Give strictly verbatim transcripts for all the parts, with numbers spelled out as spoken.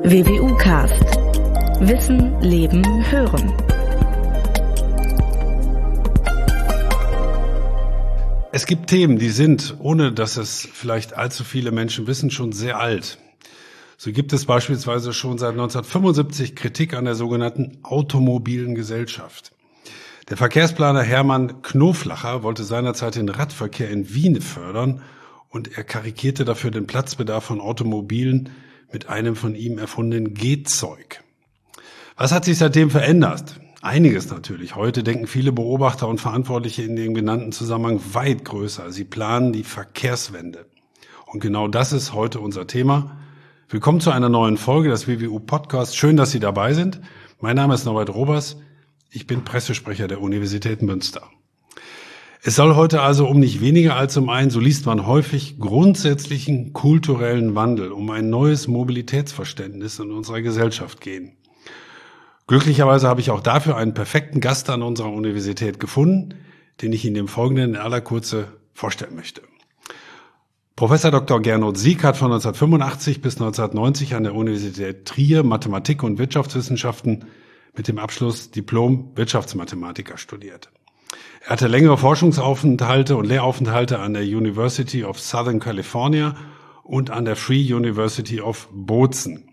W W U-Cast. Wissen, Leben, Hören. Es gibt Themen, die sind, ohne dass es vielleicht allzu viele Menschen wissen, schon sehr alt. So gibt es beispielsweise schon seit neunzehnhundertfünfundsiebzig Kritik an der sogenannten automobilen Gesellschaft. Der Verkehrsplaner Hermann Knoflacher wollte seinerzeit den Radverkehr in Wien fördern und er karikierte dafür den Platzbedarf von Automobilen mit einem von ihm erfundenen Gehzeug. Was hat sich seitdem verändert? Einiges natürlich. Heute denken viele Beobachter und Verantwortliche in dem genannten Zusammenhang weit größer. Sie planen die Verkehrswende. Und genau das ist heute unser Thema. Willkommen zu einer neuen Folge des W W U-Podcasts. Schön, dass Sie dabei sind. Mein Name ist Norbert Robers. Ich bin Pressesprecher der Universität Münster. Es soll heute also um nicht weniger als um einen, so liest man häufig, grundsätzlichen kulturellen Wandel, um ein neues Mobilitätsverständnis in unserer Gesellschaft gehen. Glücklicherweise habe ich auch dafür einen perfekten Gast an unserer Universität gefunden, den ich Ihnen im Folgenden in aller Kürze vorstellen möchte. Professor Doktor Gernot Sieg hat von neunzehnhundertfünfundachtzig bis neunzehnhundertneunzig an der Universität Trier Mathematik und Wirtschaftswissenschaften mit dem Abschluss Diplom Wirtschaftsmathematiker studiert. Er hatte längere Forschungsaufenthalte und Lehraufenthalte an der University of Southern California und an der Free University of Bozen.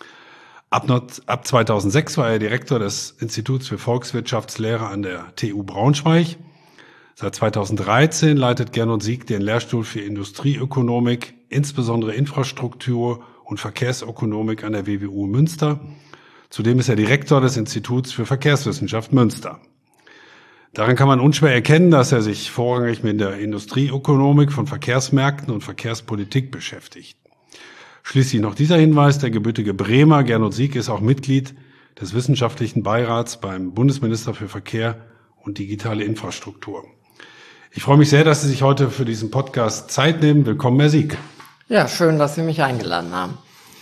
Ab, ab zweitausendsechs war er Direktor des Instituts für Volkswirtschaftslehre an der T U Braunschweig. Seit zweitausenddreizehn leitet Gernot Sieg den Lehrstuhl für Industrieökonomik, insbesondere Infrastruktur und Verkehrsökonomik an der W W U Münster. Zudem ist er Direktor des Instituts für Verkehrswissenschaft Münster. Daran kann man unschwer erkennen, dass er sich vorrangig mit der Industrieökonomik von Verkehrsmärkten und Verkehrspolitik beschäftigt. Schließlich noch dieser Hinweis, der gebürtige Bremer Gernot Sieg ist auch Mitglied des Wissenschaftlichen Beirats beim Bundesminister für Verkehr und digitale Infrastruktur. Ich freue mich sehr, dass Sie sich heute für diesen Podcast Zeit nehmen. Willkommen, Herr Sieg. Ja, schön, dass Sie mich eingeladen haben.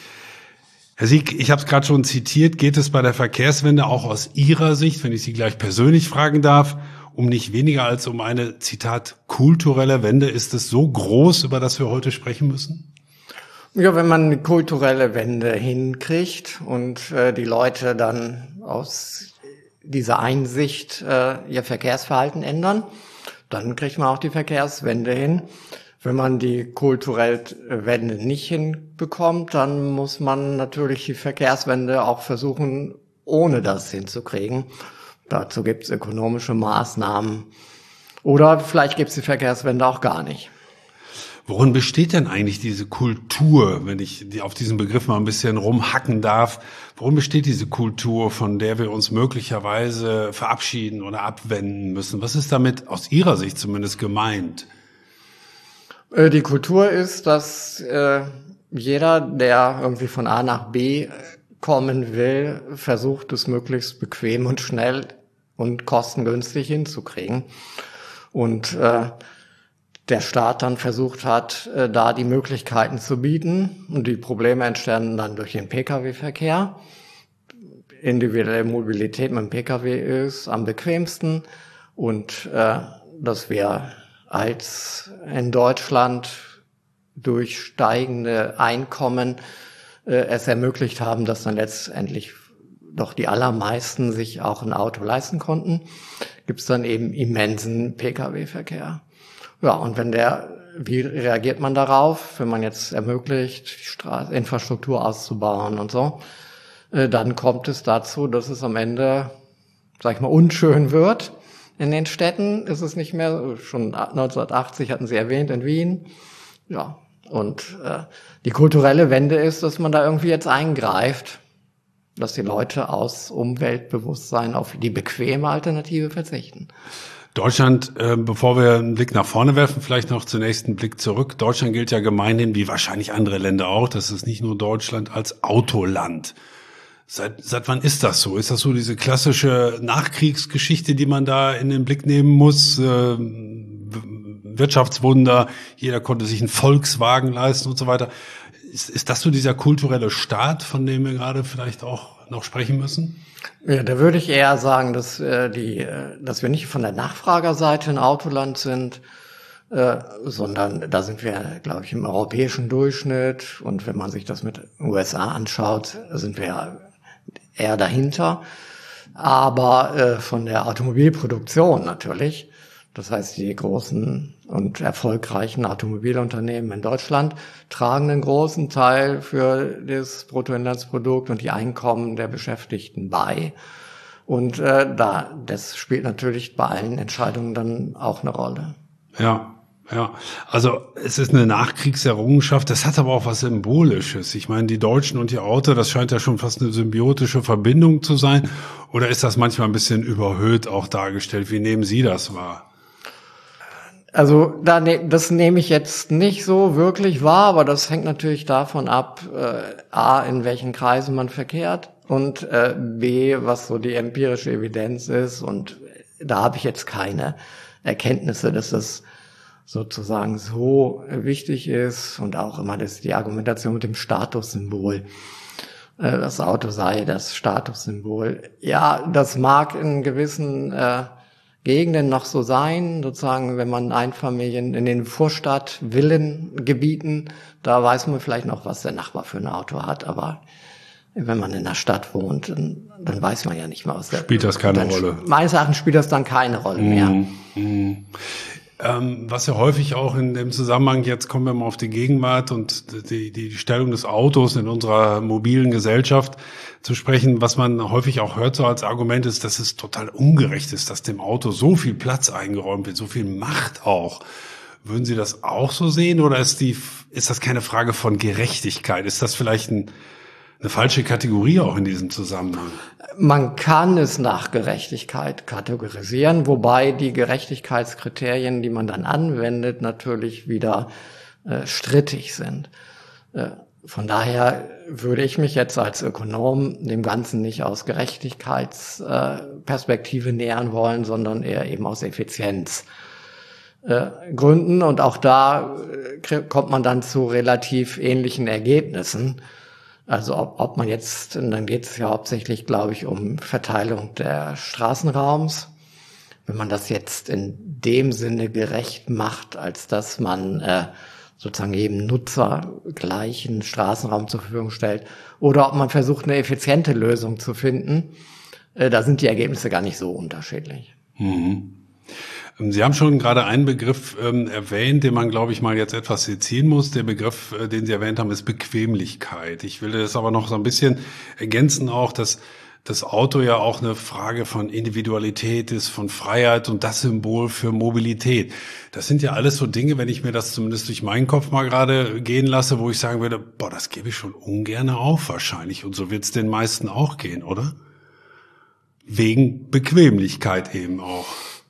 Herr Sieg, ich habe es gerade schon zitiert, geht es bei der Verkehrswende auch aus Ihrer Sicht, wenn ich Sie gleich persönlich fragen darf, um nicht weniger als um eine, Zitat, kulturelle Wende? Ist es so groß, über das wir heute sprechen müssen? Ja, wenn man eine kulturelle Wende hinkriegt und äh, die Leute dann aus dieser Einsicht äh, ihr Verkehrsverhalten ändern, dann kriegt man auch die Verkehrswende hin. Wenn man die kulturelle Wende nicht hinbekommt, dann muss man natürlich die Verkehrswende auch versuchen, ohne das hinzukriegen. Dazu gibt es ökonomische Maßnahmen. Oder vielleicht gibt es die Verkehrswende auch gar nicht. Worin besteht denn eigentlich diese Kultur, wenn ich auf diesen Begriff mal ein bisschen rumhacken darf? Worin besteht diese Kultur, von der wir uns möglicherweise verabschieden oder abwenden müssen? Was ist damit aus Ihrer Sicht zumindest gemeint? Die Kultur ist, dass äh, jeder, der irgendwie von A nach B kommen will, versucht, es möglichst bequem und schnell und kostengünstig hinzukriegen. Und äh, der Staat dann versucht hat, äh, da die Möglichkeiten zu bieten. Und die Probleme entstanden dann durch den Pkw-Verkehr. Individuelle Mobilität mit dem Pkw ist am bequemsten. Und äh, dass wir als in Deutschland durch steigende Einkommen äh, es ermöglicht haben, dass dann letztendlich doch die allermeisten sich auch ein Auto leisten konnten, gibt es dann eben immensen Pkw-Verkehr. Ja, und wenn der, wie reagiert man darauf, wenn man jetzt ermöglicht, Straß- Infrastruktur auszubauen und so, äh, dann kommt es dazu, dass es am Ende, sag ich mal, unschön wird. In den Städten ist es nicht mehr, schon neunzehnhundertachtzig hatten Sie erwähnt, in Wien. Ja, und äh, die kulturelle Wende ist, dass man da irgendwie jetzt eingreift, dass die Leute aus Umweltbewusstsein auf die bequeme Alternative verzichten. Deutschland, äh, bevor wir einen Blick nach vorne werfen, vielleicht noch zunächst einen Blick zurück. Deutschland gilt ja gemeinhin, wie wahrscheinlich andere Länder auch, das ist nicht nur Deutschland, als Autoland. Seit, seit wann ist das so? Ist das so diese klassische Nachkriegsgeschichte, die man da in den Blick nehmen muss? Äh, Wirtschaftswunder, jeder konnte sich einen Volkswagen leisten und so weiter. Ist, ist das so dieser kulturelle Staat, von dem wir gerade vielleicht auch noch sprechen müssen? Ja, da würde ich eher sagen, dass, äh, die, äh, dass wir nicht von der Nachfragerseite ein Autoland sind, äh, sondern da sind wir, glaube ich, im europäischen Durchschnitt. Und wenn man sich das mit U S A anschaut, sind wir eher dahinter. Aber äh, von der Automobilproduktion natürlich, das heißt, die großen und erfolgreichen Automobilunternehmen in Deutschland tragen einen großen Teil für das Bruttoinlandsprodukt und die Einkommen der Beschäftigten bei. Und äh, da das spielt natürlich bei allen Entscheidungen dann auch eine Rolle. Ja. Ja, also es ist eine Nachkriegserrungenschaft, das hat aber auch was Symbolisches. Ich meine, die Deutschen und ihr Auto, das scheint ja schon fast eine symbiotische Verbindung zu sein. Oder ist das manchmal ein bisschen überhöht auch dargestellt? Wie nehmen Sie das wahr? Also da ne, das nehme ich jetzt nicht so wirklich wahr, aber das hängt natürlich davon ab, äh, a, in welchen Kreisen man verkehrt und äh, b, was so die empirische Evidenz ist. Und da habe ich jetzt keine Erkenntnisse, dass das sozusagen so wichtig ist und auch immer das die Argumentation mit dem Statussymbol. Das Auto sei das Statussymbol. Ja, das mag in gewissen äh, Gegenden noch so sein, sozusagen, wenn man Einfamilien in den Vorstadt-Villengebieten, da weiß man vielleicht noch, was der Nachbar für ein Auto hat, aber wenn man in der Stadt wohnt, dann, dann weiß man ja nicht mal, was der... Spielt das keine dann, Rolle? Meines Erachtens spielt das dann keine Rolle mehr. Mm, mm. Ähm, was ja häufig auch in dem Zusammenhang, jetzt kommen wir mal auf die Gegenwart und die, die, die Stellung des Autos in unserer mobilen Gesellschaft zu sprechen, was man häufig auch hört so als Argument ist, dass es total ungerecht ist, dass dem Auto so viel Platz eingeräumt wird, so viel Macht auch. Würden Sie das auch so sehen oder ist die, ist das keine Frage von Gerechtigkeit? Ist das vielleicht ein, eine falsche Kategorie auch in diesem Zusammenhang? Man kann es nach Gerechtigkeit kategorisieren, wobei die Gerechtigkeitskriterien, die man dann anwendet, natürlich wieder äh, strittig sind. Äh, von daher würde ich mich jetzt als Ökonom dem Ganzen nicht aus Gerechtigkeitsperspektive äh, nähern wollen, sondern eher eben aus Effizienzgründen. Äh, und auch da äh, kommt man dann zu relativ ähnlichen Ergebnissen. Also ob, ob man jetzt, und dann geht es ja hauptsächlich, glaube ich, um Verteilung der Straßenraums. Wenn man das jetzt in dem Sinne gerecht macht, als dass man äh, sozusagen jedem Nutzer gleichen Straßenraum zur Verfügung stellt, oder ob man versucht, eine effiziente Lösung zu finden, äh, da sind die Ergebnisse gar nicht so unterschiedlich. Mhm. Sie haben schon gerade einen Begriff ähm, erwähnt, den man, glaube ich, mal jetzt etwas sezieren muss. Der Begriff, äh, den Sie erwähnt haben, ist Bequemlichkeit. Ich will das aber noch so ein bisschen ergänzen auch, dass das Auto ja auch eine Frage von Individualität ist, von Freiheit und das Symbol für Mobilität. Das sind ja alles so Dinge, wenn ich mir das zumindest durch meinen Kopf mal gerade gehen lasse, wo ich sagen würde, boah, das gebe ich schon ungern auf wahrscheinlich. Und so wird es den meisten auch gehen, oder? Wegen Bequemlichkeit eben auch.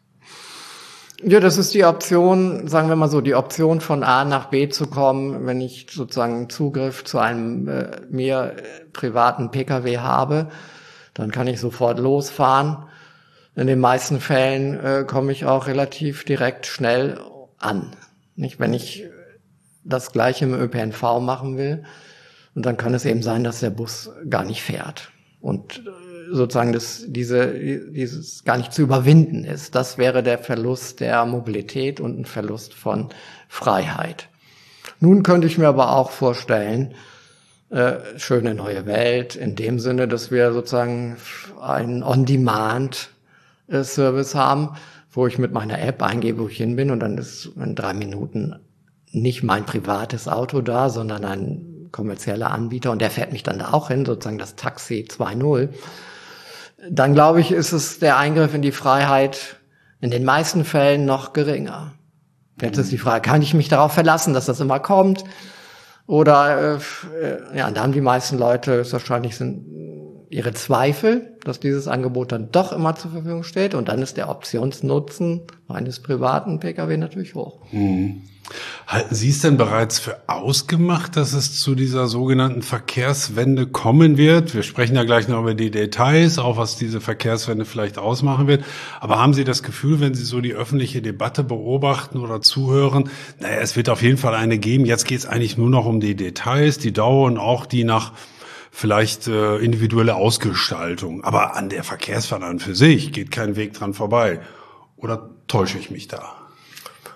Ja, das ist die Option, sagen wir mal so, die Option von A nach B zu kommen, wenn ich sozusagen Zugriff zu einem äh, mir äh, privaten Pkw habe, dann kann ich sofort losfahren. In den meisten Fällen äh, komme ich auch relativ direkt schnell an. Nicht, wenn ich das Gleiche im Ö P N V machen will, und dann kann es eben sein, dass der Bus gar nicht fährt. Und sozusagen das, diese, dieses gar nicht zu überwinden ist. Das wäre der Verlust der Mobilität und ein Verlust von Freiheit. Nun könnte ich mir aber auch vorstellen, äh, schöne neue Welt, in dem Sinne, dass wir sozusagen einen On-Demand-Service haben, wo ich mit meiner App eingebe, wo ich hin bin, und dann ist in drei Minuten nicht mein privates Auto da, sondern ein kommerzieller Anbieter, und der fährt mich dann da auch hin, sozusagen das Taxi zwei Punkt null. Dann glaube ich, ist es der Eingriff in die Freiheit in den meisten Fällen noch geringer. Jetzt ist die Frage, kann ich mich darauf verlassen, dass das immer kommt? Oder, äh, ja, da haben die meisten Leute wahrscheinlich sind ihre Zweifel, dass dieses Angebot dann doch immer zur Verfügung steht, und dann ist der Optionsnutzen meines privaten Pkw natürlich hoch. Hm. Halten Sie es denn bereits für ausgemacht, dass es zu dieser sogenannten Verkehrswende kommen wird? Wir sprechen ja gleich noch über die Details, auch was diese Verkehrswende vielleicht ausmachen wird. Aber haben Sie das Gefühl, wenn Sie so die öffentliche Debatte beobachten oder zuhören, naja, es wird auf jeden Fall eine geben. Jetzt geht es eigentlich nur noch um die Details, die Dauer und auch die nach vielleicht äh, individuelle Ausgestaltung. Aber an der Verkehrswende an für sich geht kein Weg dran vorbei. Oder täusche ich mich da?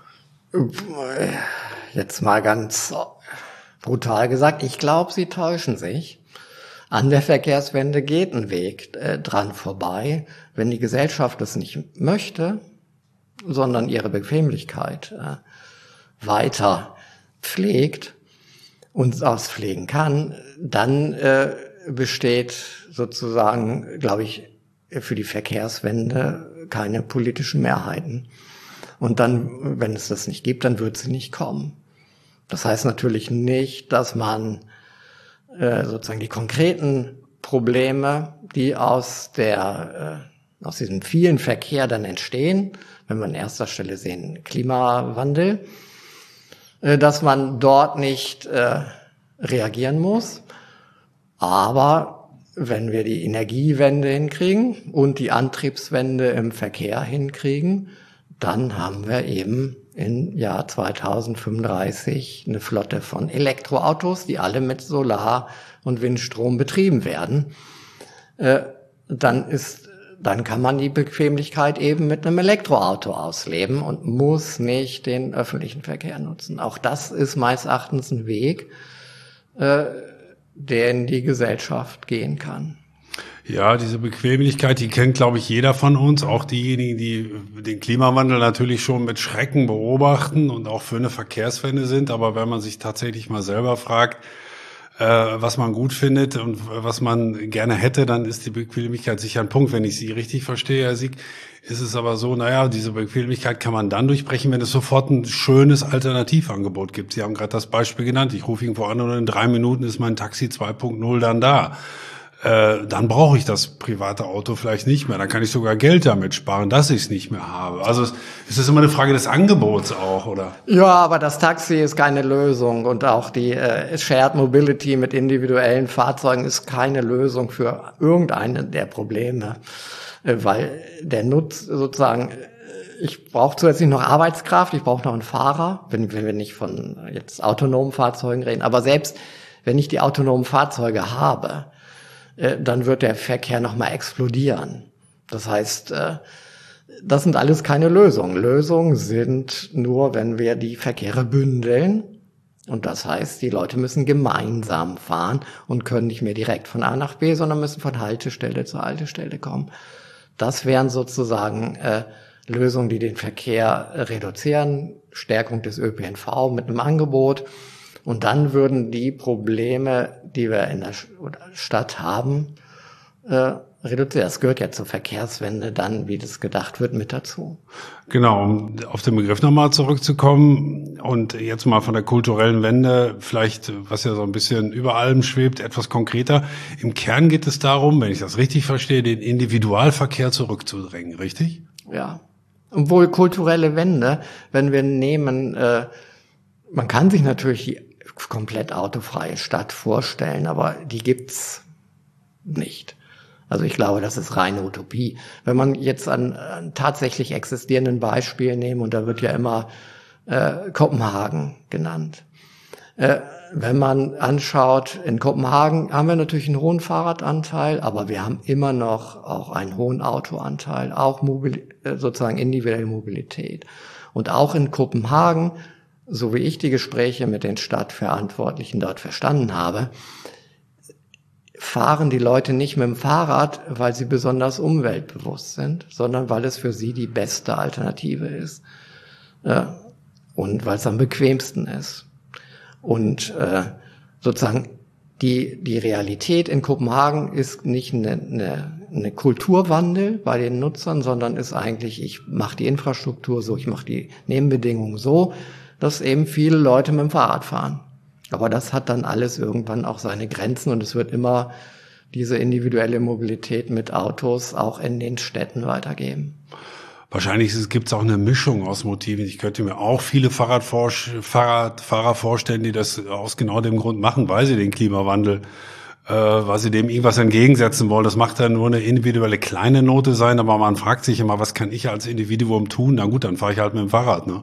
Jetzt mal ganz brutal gesagt, ich glaube, Sie täuschen sich. An der Verkehrswende geht ein Weg äh, dran vorbei. Wenn die Gesellschaft das nicht möchte, sondern ihre Bequemlichkeit äh, weiter pflegt und auspflegen kann, dann äh, besteht sozusagen, glaube ich, für die Verkehrswende keine politischen Mehrheiten. Und dann, wenn es das nicht gibt, dann wird sie nicht kommen. Das heißt natürlich nicht, dass man äh, sozusagen die konkreten Probleme, die aus der äh, aus diesem vielen Verkehr dann entstehen, wenn wir an erster Stelle sehen Klimawandel, äh, dass man dort nicht äh, reagieren muss. Aber wenn wir die Energiewende hinkriegen und die Antriebswende im Verkehr hinkriegen, dann haben wir eben im Jahr zweitausendfünfunddreißig eine Flotte von Elektroautos, die alle mit Solar- und Windstrom betrieben werden. Äh, dann ist, dann kann man die Bequemlichkeit eben mit einem Elektroauto ausleben und muss nicht den öffentlichen Verkehr nutzen. Auch das ist meines Erachtens ein Weg, äh, der in die Gesellschaft gehen kann. Ja, diese Bequemlichkeit, die kennt, glaube ich, jeder von uns, auch diejenigen, die den Klimawandel natürlich schon mit Schrecken beobachten und auch für eine Verkehrswende sind. Aber wenn man sich tatsächlich mal selber fragt, äh, was man gut findet und was man gerne hätte, dann ist die Bequemlichkeit sicher ein Punkt. Wenn ich Sie richtig verstehe, Herr Sieg, ist es aber so, naja, diese Bequemlichkeit kann man dann durchbrechen, wenn es sofort ein schönes Alternativangebot gibt. Sie haben gerade das Beispiel genannt. Ich rufe irgendwo an und in drei Minuten ist mein Taxi zwei Punkt null dann da. Äh, dann brauche ich das private Auto vielleicht nicht mehr. Dann kann ich sogar Geld damit sparen, dass ich es nicht mehr habe. Also es ist immer eine Frage des Angebots auch, oder? Ja, aber das Taxi ist keine Lösung und auch die äh, Shared Mobility mit individuellen Fahrzeugen ist keine Lösung für irgendeine der Probleme, äh, weil der Nutz sozusagen, ich brauche zusätzlich noch Arbeitskraft, ich brauche noch einen Fahrer, wenn, wenn wir nicht von jetzt autonomen Fahrzeugen reden, aber selbst wenn ich die autonomen Fahrzeuge habe, dann wird der Verkehr nochmal explodieren. Das heißt, das sind alles keine Lösungen. Lösungen sind nur, wenn wir die Verkehre bündeln. Und das heißt, die Leute müssen gemeinsam fahren und können nicht mehr direkt von A nach B, sondern müssen von Haltestelle zu Haltestelle kommen. Das wären sozusagen äh, Lösungen, die den Verkehr reduzieren. Stärkung des Ö P N V mit einem Angebot. Und dann würden die Probleme, die wir in der Stadt haben, äh, reduziert. Das gehört ja zur Verkehrswende dann, wie das gedacht wird, mit dazu. Genau, um auf den Begriff nochmal zurückzukommen und jetzt mal von der kulturellen Wende, vielleicht, was ja so ein bisschen über allem schwebt, etwas konkreter. Im Kern geht es darum, wenn ich das richtig verstehe, den Individualverkehr zurückzudrängen, richtig? Ja, obwohl kulturelle Wende, wenn wir nehmen, äh, man kann sich natürlich die komplett autofreie Stadt vorstellen, aber die gibt's nicht. Also ich glaube, das ist reine Utopie. Wenn man jetzt an, an tatsächlich existierenden Beispielen nehmen, und da wird ja immer äh, Kopenhagen genannt. Äh, wenn man anschaut, in Kopenhagen haben wir natürlich einen hohen Fahrradanteil, aber wir haben immer noch auch einen hohen Autoanteil, auch Mobil- sozusagen individuelle Mobilität. Und auch in Kopenhagen, so wie ich die Gespräche mit den Stadtverantwortlichen dort verstanden habe, fahren die Leute nicht mit dem Fahrrad, weil sie besonders umweltbewusst sind, sondern weil es für sie die beste Alternative ist äh, und weil es am bequemsten ist. Und äh, sozusagen die die Realität in Kopenhagen ist nicht eine, eine, eine Kulturwandel bei den Nutzern, sondern ist eigentlich, ich mache die Infrastruktur so, ich mache die Nebenbedingungen so, dass eben viele Leute mit dem Fahrrad fahren. Aber das hat dann alles irgendwann auch seine Grenzen und es wird immer diese individuelle Mobilität mit Autos auch in den Städten weitergeben. Wahrscheinlich gibt es auch eine Mischung aus Motiven. Ich könnte mir auch viele Fahrradvor- Fahrradfahrer vorstellen, die das aus genau dem Grund machen, weil sie den Klimawandel, äh, weil sie dem irgendwas entgegensetzen wollen. Das macht ja nur eine individuelle kleine Note sein, aber man fragt sich immer, was kann ich als Individuum tun? Na gut, dann fahre ich halt mit dem Fahrrad, ne?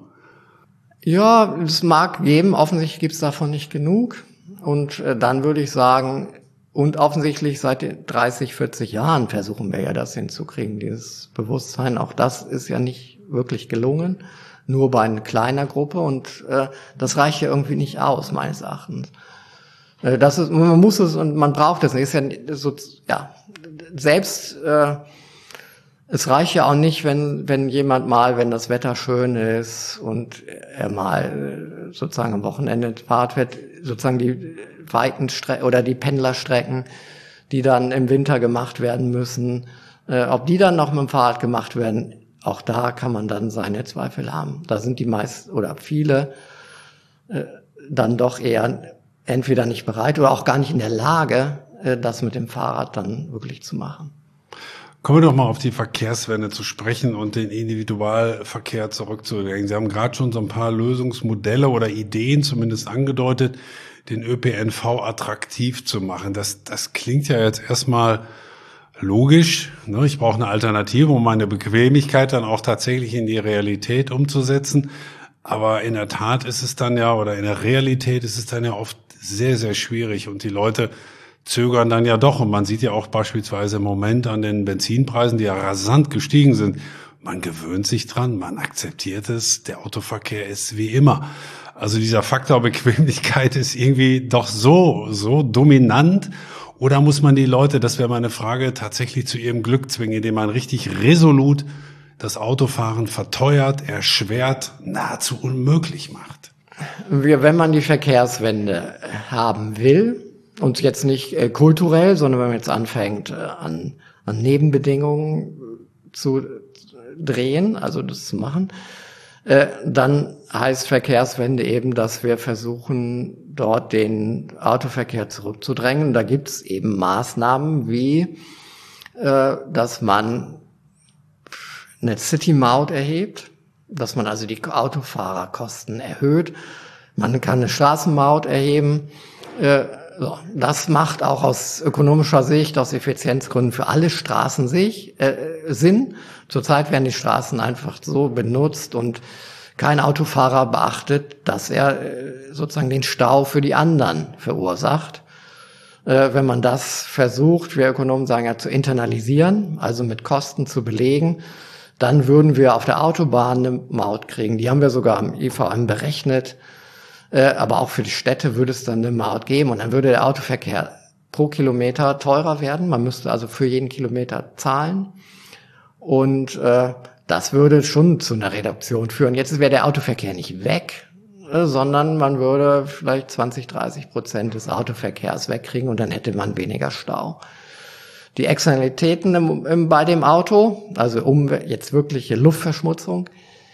Ja, es mag geben, offensichtlich gibt es davon nicht genug. Und äh, dann würde ich sagen, und offensichtlich seit dreißig, vierzig Jahren versuchen wir ja das hinzukriegen, dieses Bewusstsein. Auch das ist ja nicht wirklich gelungen. nur bei einer kleiner Gruppe und äh, das reicht ja irgendwie nicht aus, meines Erachtens. Äh, das ist, man muss es und man braucht es nicht. Ist ja, so, ja selbst äh, es reicht ja auch nicht, wenn wenn jemand mal, wenn das Wetter schön ist und er mal sozusagen am Wochenende Fahrrad fährt, sozusagen die weiten Strecken oder die Pendlerstrecken, die dann im Winter gemacht werden müssen, äh, ob die dann noch mit dem Fahrrad gemacht werden, auch da kann man dann seine Zweifel haben. Da sind die meisten oder viele äh, dann doch eher entweder nicht bereit oder auch gar nicht in der Lage, äh, das mit dem Fahrrad dann wirklich zu machen. Kommen wir doch mal auf die Verkehrswende zu sprechen und den Individualverkehr zurückzudenken. Sie haben gerade schon so ein paar Lösungsmodelle oder Ideen zumindest angedeutet, den Ö P N V attraktiv zu machen. Das, das klingt ja jetzt erstmal logisch. Ne? Ich brauche eine Alternative, um meine Bequemlichkeit dann auch tatsächlich in die Realität umzusetzen. Aber in der Tat ist es dann ja, oder in der Realität ist es dann ja oft sehr, sehr schwierig und die Leute zögern dann ja doch. Und man sieht ja auch beispielsweise im Moment an den Benzinpreisen, die ja rasant gestiegen sind. Man gewöhnt sich dran, man akzeptiert es. Der Autoverkehr ist wie immer. Also dieser Faktor Bequemlichkeit ist irgendwie doch so, so dominant. Oder muss man die Leute, das wäre meine Frage, tatsächlich zu ihrem Glück zwingen, indem man richtig resolut das Autofahren verteuert, erschwert, nahezu unmöglich macht? Wir, wenn man die Verkehrswende haben will, und jetzt nicht äh, kulturell, sondern wenn man jetzt anfängt, äh, an, an Nebenbedingungen zu drehen, also das zu machen, äh, dann heißt Verkehrswende eben, dass wir versuchen, dort den Autoverkehr zurückzudrängen. Da gibt es eben Maßnahmen wie, äh, dass man eine City-Maut erhebt, dass man also die Autofahrerkosten erhöht. Man kann eine Straßenmaut erheben. Äh, So, das macht auch aus ökonomischer Sicht, aus Effizienzgründen für alle Straßen sich, äh, Sinn. Zurzeit werden die Straßen einfach so benutzt und kein Autofahrer beachtet, dass er äh, sozusagen den Stau für die anderen verursacht. Äh, wenn man das versucht, wir Ökonomen sagen ja, zu internalisieren, also mit Kosten zu belegen, dann würden wir auf der Autobahn eine Maut kriegen. Die haben wir sogar am I V M berechnet. Aber auch für die Städte würde es dann eine Maut geben und dann würde der Autoverkehr pro Kilometer teurer werden. Man müsste also für jeden Kilometer zahlen und äh, das würde schon zu einer Reduktion führen. Jetzt wäre der Autoverkehr nicht weg, äh, sondern man würde vielleicht zwanzig, dreißig Prozent des Autoverkehrs wegkriegen und dann hätte man weniger Stau. Die Externalitäten im, im, bei dem Auto, also um jetzt wirkliche Luftverschmutzung,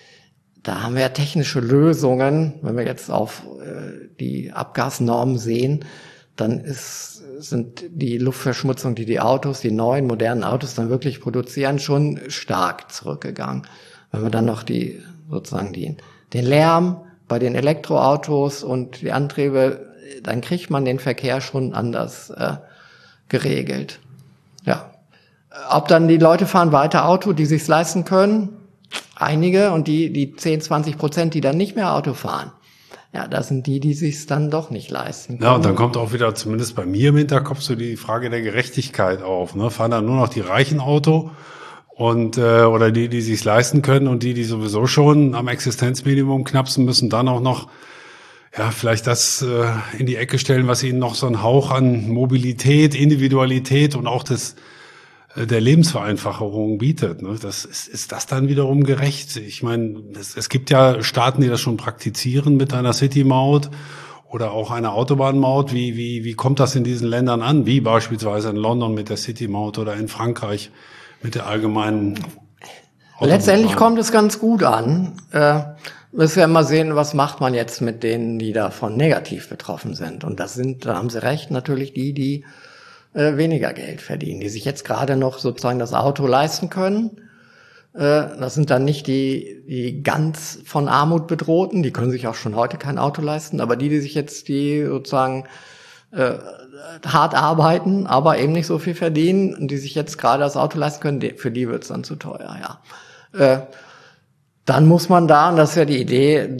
da haben wir ja technische Lösungen. Wenn wir jetzt auf äh, die Abgasnormen sehen, dann ist, sind die Luftverschmutzung, die die Autos, die neuen, modernen Autos dann wirklich produzieren, schon stark zurückgegangen. Wenn wir dann noch die, sozusagen die, den Lärm bei den Elektroautos und die Antriebe, dann kriegt man den Verkehr schon anders äh, geregelt. Ja. Ob dann die Leute fahren weiter Auto, die sich's leisten können, einige, und die, die zehn, zwanzig Prozent, die dann nicht mehr Auto fahren, ja, das sind die, die sich's dann doch nicht leisten können. Ja, und dann kommt auch wieder, zumindest bei mir im Hinterkopf, so die Frage der Gerechtigkeit auf. Ne? Fahren dann nur noch die reichen Auto und äh, oder die, die sich's leisten können und die, die sowieso schon am Existenzminimum knapsen müssen, dann auch noch ja vielleicht das äh, in die Ecke stellen, was ihnen noch so einen Hauch an Mobilität, Individualität und auch das der Lebensvereinfachung bietet. Ne? Das ist, ist das dann wiederum gerecht? Ich meine, es, es gibt ja Staaten, die das schon praktizieren mit einer City-Maut oder auch einer Autobahnmaut. Wie, wie, wie kommt das in diesen Ländern an? Wie beispielsweise in London mit der City-Maut oder in Frankreich mit der allgemeinen Autobahn? Letztendlich kommt es ganz gut an. Äh, müssen wir immer sehen, was macht man jetzt mit denen, die davon negativ betroffen sind. Und das sind, da haben Sie recht, natürlich die, die Äh, weniger Geld verdienen, die sich jetzt gerade noch sozusagen das Auto leisten können. Äh, das sind dann nicht die, die ganz von Armut bedrohten, die können sich auch schon heute kein Auto leisten, aber die, die sich jetzt, die sozusagen äh, hart arbeiten, aber eben nicht so viel verdienen und die sich jetzt gerade das Auto leisten können, die, für die wird's dann zu teuer, ja. Äh, dann muss man da, und das ist ja die Idee,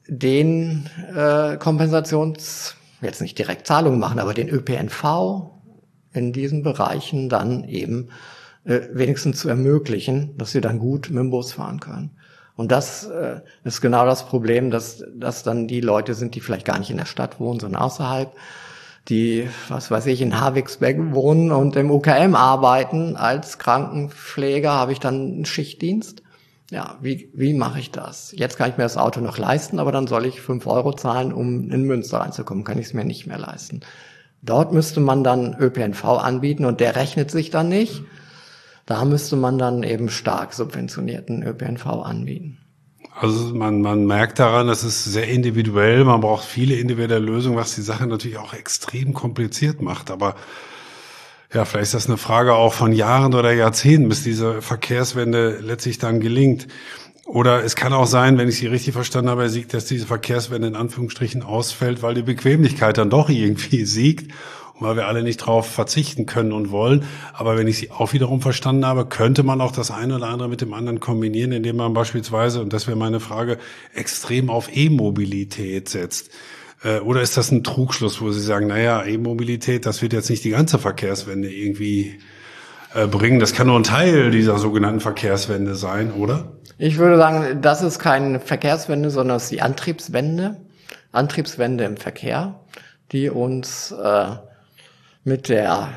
den äh, Kompensations, jetzt nicht direkt Zahlungen machen, aber den Ö P N V in diesen Bereichen dann eben äh, wenigstens zu ermöglichen, dass sie dann gut mit dem Bus fahren können. Und das äh, ist genau das Problem, dass, dass dann die Leute sind, die vielleicht gar nicht in der Stadt wohnen, sondern außerhalb, die, was weiß ich, in Havixbeck wohnen und im U K M arbeiten. Als Krankenpfleger habe ich dann einen Schichtdienst. Ja, wie, wie mache ich das? Jetzt kann ich mir das Auto noch leisten, aber dann soll ich fünf Euro zahlen, um in Münster reinzukommen. Kann ich es mir nicht mehr leisten. Dort müsste man dann Ö P N V anbieten und der rechnet sich dann nicht. Da müsste man dann eben stark subventionierten Ö P N V anbieten. Also man, man merkt daran, das ist sehr individuell. Man braucht viele individuelle Lösungen, was die Sache natürlich auch extrem kompliziert macht. Aber ja, vielleicht ist das eine Frage auch von Jahren oder Jahrzehnten, bis diese Verkehrswende letztlich dann gelingt. Oder es kann auch sein, wenn ich Sie richtig verstanden habe, Herr Sieg, dass diese Verkehrswende in Anführungsstrichen ausfällt, weil die Bequemlichkeit dann doch irgendwie siegt und weil wir alle nicht drauf verzichten können und wollen. Aber wenn ich Sie auch wiederum verstanden habe, könnte man auch das eine oder andere mit dem anderen kombinieren, indem man beispielsweise, und das wäre meine Frage, extrem auf E-Mobilität setzt. Oder ist das ein Trugschluss, wo Sie sagen, naja, E-Mobilität, das wird jetzt nicht die ganze Verkehrswende irgendwie äh, bringen. Das kann nur ein Teil dieser sogenannten Verkehrswende sein, oder? Ich würde sagen, das ist keine Verkehrswende, sondern es ist die Antriebswende. Antriebswende im Verkehr, die uns äh, mit der,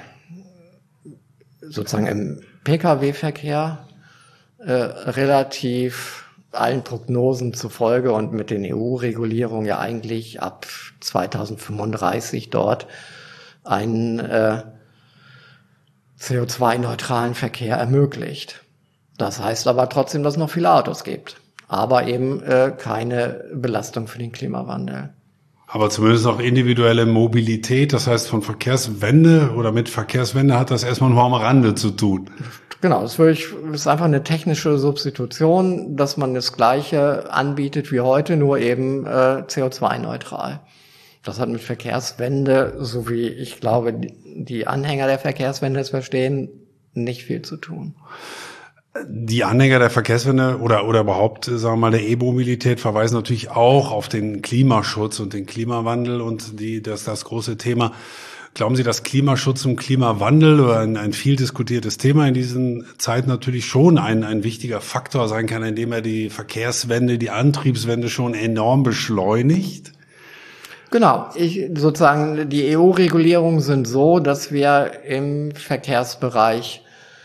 sozusagen im Pkw-Verkehr äh, relativ allen Prognosen zufolge und mit den E U-Regulierungen ja eigentlich ab zweitausendfünfunddreißig dort einen äh, C O zwei neutralen Verkehr ermöglicht. Das heißt aber trotzdem, dass es noch viele Autos gibt, aber eben äh, keine Belastung für den Klimawandel. Aber zumindest auch individuelle Mobilität, das heißt von Verkehrswende oder mit Verkehrswende hat das erstmal nur am Rande zu tun. Genau, das ist einfach eine technische Substitution, dass man das Gleiche anbietet wie heute, nur eben äh, C O zwei neutral. Das hat mit Verkehrswende, so wie ich glaube, die Anhänger der Verkehrswende es verstehen, nicht viel zu tun. Die Anhänger der Verkehrswende oder oder überhaupt, sagen wir mal, der E-Mobilität verweisen natürlich auch auf den Klimaschutz und den Klimawandel und die das das große Thema. Glauben Sie, dass Klimaschutz und Klimawandel oder ein, ein viel diskutiertes Thema in diesen Zeiten natürlich schon ein, ein wichtiger Faktor sein kann, indem er die Verkehrswende, die Antriebswende schon enorm beschleunigt? Genau, ich, sozusagen die E U-Regulierungen sind so, dass wir im Verkehrsbereich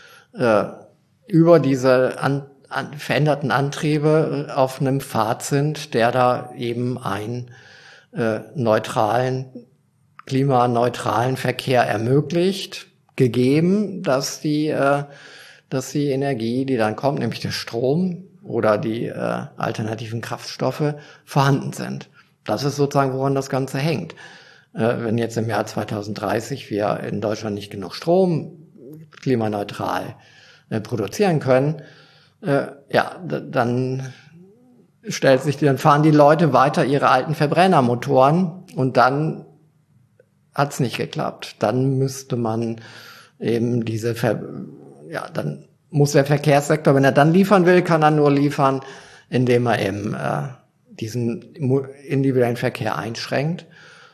äh, über diese an, an, veränderten Antriebe auf einem Pfad sind, der da eben einen äh, neutralen klimaneutralen Verkehr ermöglicht, gegeben, dass die, äh, dass die Energie, die dann kommt, nämlich der Strom oder die äh, alternativen Kraftstoffe, vorhanden sind. Das ist sozusagen, woran das Ganze hängt. Äh, wenn jetzt im Jahr zweitausenddreißig wir in Deutschland nicht genug Strom klimaneutral äh, produzieren können, äh, ja, d- dann stellt sich, dann fahren die Leute weiter ihre alten Verbrennermotoren und dann hat's nicht geklappt. Dann müsste man eben diese, Ver- ja, dann muss der Verkehrssektor, wenn er dann liefern will, kann er nur liefern, indem er eben äh, diesen individuellen Verkehr einschränkt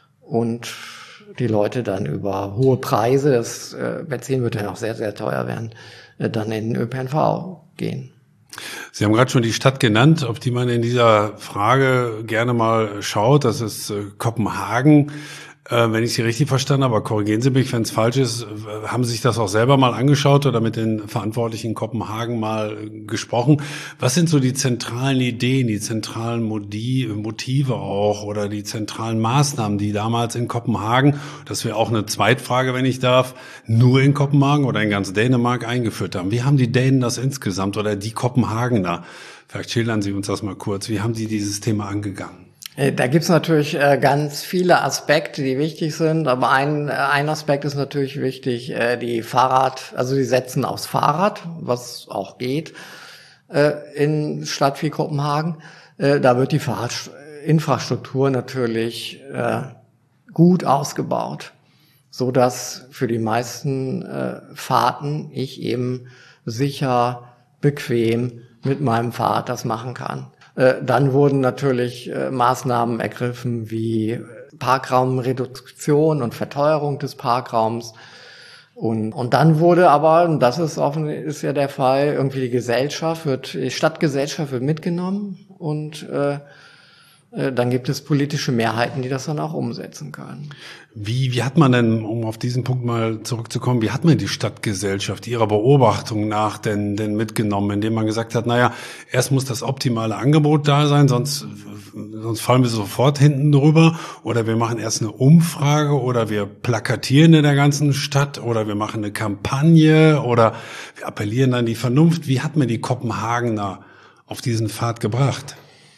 und die Leute dann über hohe Preise, das äh, Benzin wird ja noch sehr, sehr teuer werden, äh, dann in den Ö P N V gehen. Sie haben gerade schon die Stadt genannt, auf die man in dieser Frage gerne mal schaut. Das ist äh, Kopenhagen. Äh, wenn ich Sie richtig verstanden habe, aber korrigieren Sie mich, wenn es falsch ist, äh, haben Sie sich das auch selber mal angeschaut oder mit den Verantwortlichen in Kopenhagen mal äh, gesprochen? Was sind so die zentralen Ideen, die zentralen Modi- Motive auch oder die zentralen Maßnahmen, die damals in Kopenhagen, das wäre auch eine Zweitfrage, wenn ich darf, nur in Kopenhagen oder in ganz Dänemark eingeführt haben? Wie haben die Dänen das insgesamt oder die Kopenhagener? Vielleicht schildern Sie uns das mal kurz. Wie haben die dieses Thema angegangen? Da gibt's natürlich äh, ganz viele Aspekte, die wichtig sind, aber ein, ein Aspekt ist natürlich wichtig, äh, die Fahrrad, also die setzen aufs Fahrrad, was auch geht äh, in Stadt wie Kopenhagen. Äh, da wird die Fahrradinfrastruktur natürlich äh, gut ausgebaut, so dass für die meisten äh, Fahrten ich eben sicher, bequem mit meinem Fahrrad das machen kann. Dann wurden natürlich äh, Maßnahmen ergriffen wie Parkraumreduktion und Verteuerung des Parkraums. Und, und dann wurde aber, und das ist offen, ist ja der Fall, irgendwie die Gesellschaft wird, die Stadtgesellschaft wird mitgenommen und äh, äh, dann gibt es politische Mehrheiten, die das dann auch umsetzen können. Wie, wie hat man denn, um auf diesen Punkt mal zurückzukommen, wie hat man die Stadtgesellschaft Ihrer Beobachtung nach denn, denn mitgenommen, indem man gesagt hat, naja, erst muss das optimale Angebot da sein, sonst, sonst fallen wir sofort hinten drüber, oder wir machen erst eine Umfrage, oder wir plakatieren in der ganzen Stadt, oder wir machen eine Kampagne, oder wir appellieren an die Vernunft. Wie hat man die Kopenhagener auf diesen Pfad gebracht?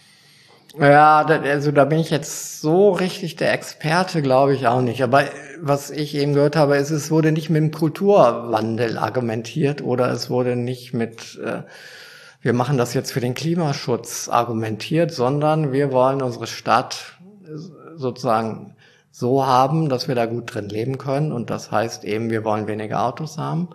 Ja, da, also da bin ich jetzt so richtig der Experte, glaube ich auch nicht. Aber was ich eben gehört habe, ist, es wurde nicht mit dem Kulturwandel argumentiert oder es wurde nicht mit, äh, wir machen das jetzt für den Klimaschutz argumentiert, sondern wir wollen unsere Stadt sozusagen so haben, dass wir da gut drin leben können. Und das heißt eben, wir wollen weniger Autos haben.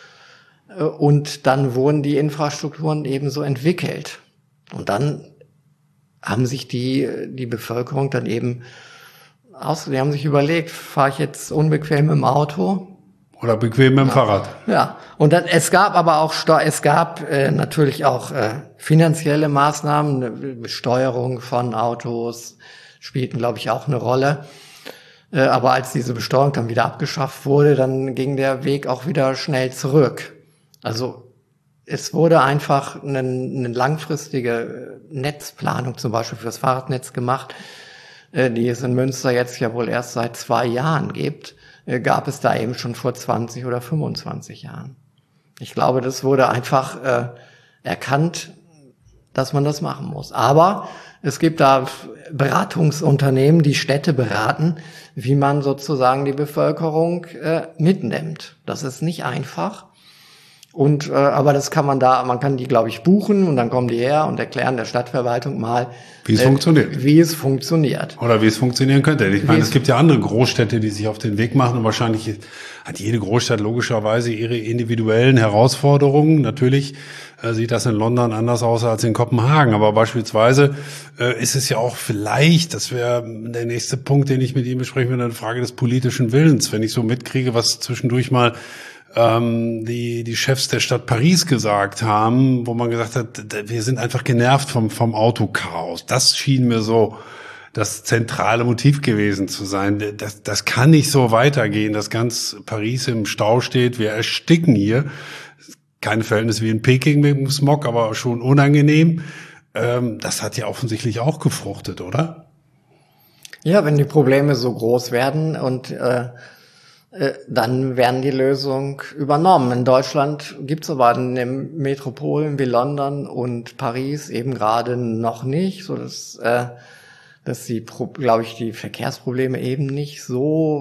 Und dann wurden die Infrastrukturen eben so entwickelt. Und dann haben sich die die Bevölkerung dann eben aus, die haben sich überlegt, fahre ich jetzt unbequem im Auto oder bequem mit dem ja. Fahrrad? Ja, und dann, es gab aber auch es gab äh, natürlich auch äh, finanzielle Maßnahmen, eine Besteuerung von Autos spielten, glaube ich, auch eine Rolle. Äh, aber als diese Besteuerung dann wieder abgeschafft wurde, dann ging der Weg auch wieder schnell zurück. Also es wurde einfach eine, eine langfristige Netzplanung zum Beispiel für das Fahrradnetz gemacht, die es in Münster jetzt ja wohl erst seit zwei Jahren gibt, gab es da eben schon vor zwanzig oder fünfundzwanzig Jahren. Ich glaube, das wurde einfach äh, erkannt, dass man das machen muss. Aber es gibt da Beratungsunternehmen, die Städte beraten, wie man sozusagen die Bevölkerung äh, mitnimmt. Das ist nicht einfach. Und äh, aber das kann man da, man kann die, glaube ich, buchen und dann kommen die her und erklären der Stadtverwaltung mal, wie es äh, funktioniert. Wie es funktioniert. Oder wie es funktionieren könnte. Ich meine, es gibt ja andere Großstädte, die sich auf den Weg machen und wahrscheinlich hat jede Großstadt logischerweise ihre individuellen Herausforderungen. Natürlich äh, sieht das in London anders aus als in Kopenhagen, aber beispielsweise äh, ist es ja auch vielleicht, das wäre der nächste Punkt, den ich mit Ihnen besprechen würde, eine Frage des politischen Willens. Wenn ich so mitkriege, was zwischendurch mal ähm, die die Chefs der Stadt Paris gesagt haben, wo man gesagt hat, wir sind einfach genervt vom vom Autochaos. Das schien mir so das zentrale Motiv gewesen zu sein. Das das kann nicht so weitergehen, dass ganz Paris im Stau steht. Wir ersticken hier. Kein Verhältnis wie in Peking mit dem Smog, aber schon unangenehm. Ähm, das hat ja offensichtlich auch gefruchtet, oder? Ja, wenn die Probleme so groß werden und äh, dann werden die Lösungen übernommen. In Deutschland gibt es aber in den Metropolen wie London und Paris eben gerade noch nicht, so dass, äh, dass die, glaube ich, die Verkehrsprobleme eben nicht so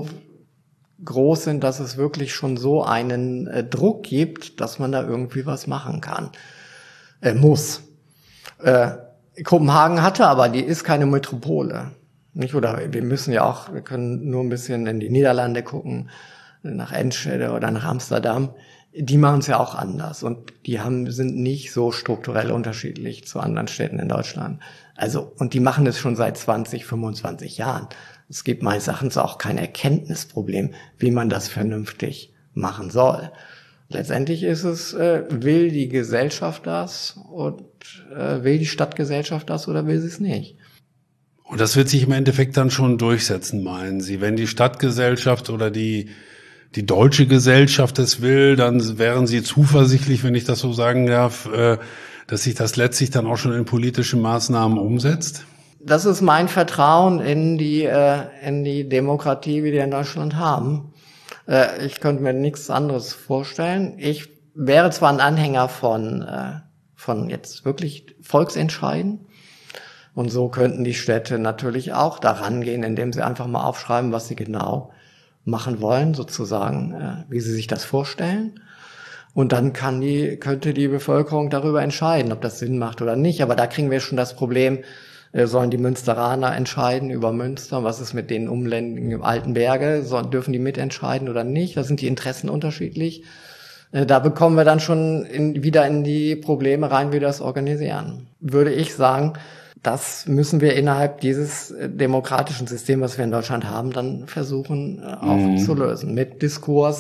groß sind, dass es wirklich schon so einen äh, Druck gibt, dass man da irgendwie was machen kann, äh, muss. Äh, Kopenhagen hatte aber, die ist keine Metropole. Nicht, oder wir müssen ja auch, wir können nur ein bisschen in die Niederlande gucken, nach Enschede oder nach Amsterdam. Die machen es ja auch anders und die haben, sind nicht so strukturell unterschiedlich zu anderen Städten in Deutschland. Also, und die machen es schon seit zwanzig, fünfundzwanzig Jahren. Es gibt meines Erachtens auch kein Erkenntnisproblem, wie man das vernünftig machen soll. Letztendlich ist es, äh, will die Gesellschaft das und äh, will die Stadtgesellschaft das oder will sie es nicht? Und das wird sich im Endeffekt dann schon durchsetzen, meinen Sie? Wenn die Stadtgesellschaft oder die die deutsche Gesellschaft es will, dann wären Sie zuversichtlich, wenn ich das so sagen darf, dass sich das letztlich dann auch schon in politischen Maßnahmen umsetzt? Das ist mein Vertrauen in die in die Demokratie, wie wir in Deutschland haben. Ich könnte mir nichts anderes vorstellen. Ich wäre zwar ein Anhänger von von jetzt wirklich Volksentscheiden. Und so könnten die Städte natürlich auch daran gehen, indem sie einfach mal aufschreiben, was sie genau machen wollen, sozusagen, äh, wie sie sich das vorstellen. Und dann kann die, könnte die Bevölkerung darüber entscheiden, ob das Sinn macht oder nicht. Aber da kriegen wir schon das Problem, äh, sollen die Münsteraner entscheiden über Münster? Was ist mit den umländigen alten Berge? So, dürfen die mitentscheiden oder nicht? Da sind die Interessen unterschiedlich. Äh, da bekommen wir dann schon in, wieder in die Probleme rein, wie wir das organisieren. Würde ich sagen, das müssen wir innerhalb dieses demokratischen Systems, was wir in Deutschland haben, dann versuchen auch mhm. zu lösen. Mit Diskurs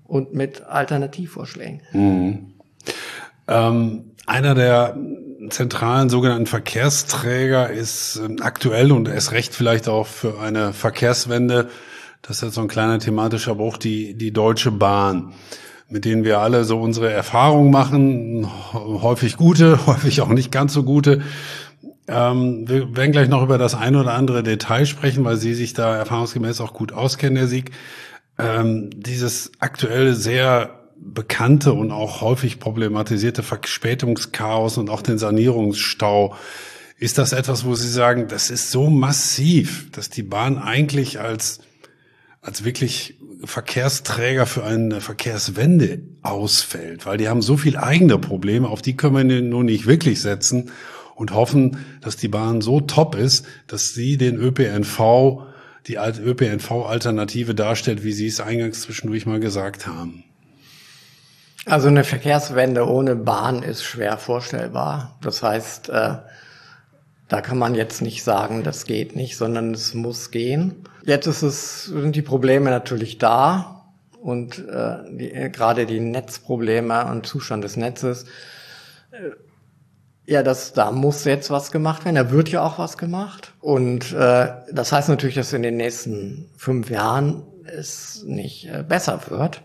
und mit Alternativvorschlägen. Mhm. Ähm, einer der zentralen sogenannten Verkehrsträger ist äh, aktuell und erst recht vielleicht auch für eine Verkehrswende, das ist jetzt so ein kleiner thematischer Bruch, die, die Deutsche Bahn, mit denen wir alle so unsere Erfahrungen machen, häufig gute, häufig auch nicht ganz so gute. Ähm, wir werden gleich noch über das ein oder andere Detail sprechen, weil Sie sich da erfahrungsgemäß auch gut auskennen, Herr Sieg. Ähm, dieses aktuell sehr bekannte und auch häufig problematisierte Verspätungschaos und auch den Sanierungsstau, ist das etwas, wo Sie sagen, das ist so massiv, dass die Bahn eigentlich als als wirklich Verkehrsträger für eine Verkehrswende ausfällt, weil die haben so viel eigene Probleme, auf die können wir nun nicht wirklich setzen und hoffen, dass die Bahn so top ist, dass sie den Ö P N V, die Ö P N V-Alternative darstellt, wie Sie es eingangs zwischendurch mal gesagt haben. Also eine Verkehrswende ohne Bahn ist schwer vorstellbar. Das heißt, äh, da kann man jetzt nicht sagen, das geht nicht, sondern es muss gehen. Jetzt ist es, sind die Probleme natürlich da und äh, die, äh, gerade die Netzprobleme und Zustand des Netzes. Äh, ja, das, da muss jetzt was gemacht werden. Da wird ja auch was gemacht. Und äh, das heißt natürlich, dass in den nächsten fünf Jahren es nicht äh, besser wird.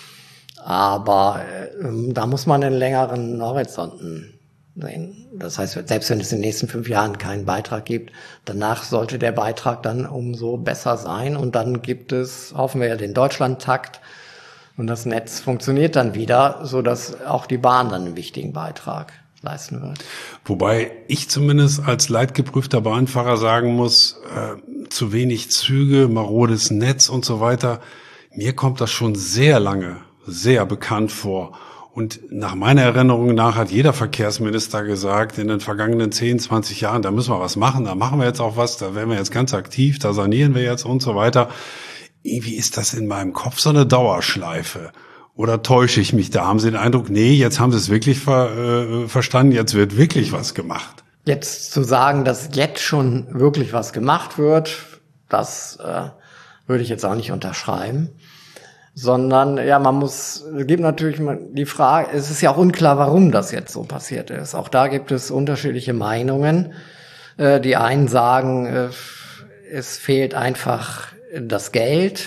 Aber äh, da muss man einen längeren Horizonten sehen. Das heißt, selbst wenn es in den nächsten fünf Jahren keinen Beitrag gibt, danach sollte der Beitrag dann umso besser sein. Und dann gibt es, hoffen wir ja, den Deutschlandtakt. Und das Netz funktioniert dann wieder, so dass auch die Bahn dann einen wichtigen Beitrag leisten wird. Wobei ich zumindest als leidgeprüfter Bahnfahrer sagen muss, äh, zu wenig Züge, marodes Netz und so weiter. Mir kommt das schon sehr lange sehr bekannt vor. Und nach meiner Erinnerung nach hat jeder Verkehrsminister gesagt, in den vergangenen zehn, zwanzig Jahren, da müssen wir was machen, da machen wir jetzt auch was, da werden wir jetzt ganz aktiv, da sanieren wir jetzt und so weiter. Irgendwie ist das in meinem Kopf so eine Dauerschleife. Oder täusche ich mich? Da haben Sie den Eindruck, nee, jetzt haben Sie es wirklich ver, äh, verstanden, jetzt wird wirklich was gemacht. Jetzt zu sagen, dass jetzt schon wirklich was gemacht wird, das äh, würde ich jetzt auch nicht unterschreiben. Sondern, ja, man muss, es gibt natürlich die Frage, es ist ja auch unklar, warum das jetzt so passiert ist. Auch da gibt es unterschiedliche Meinungen. Äh, die einen sagen, äh, es fehlt einfach das Geld.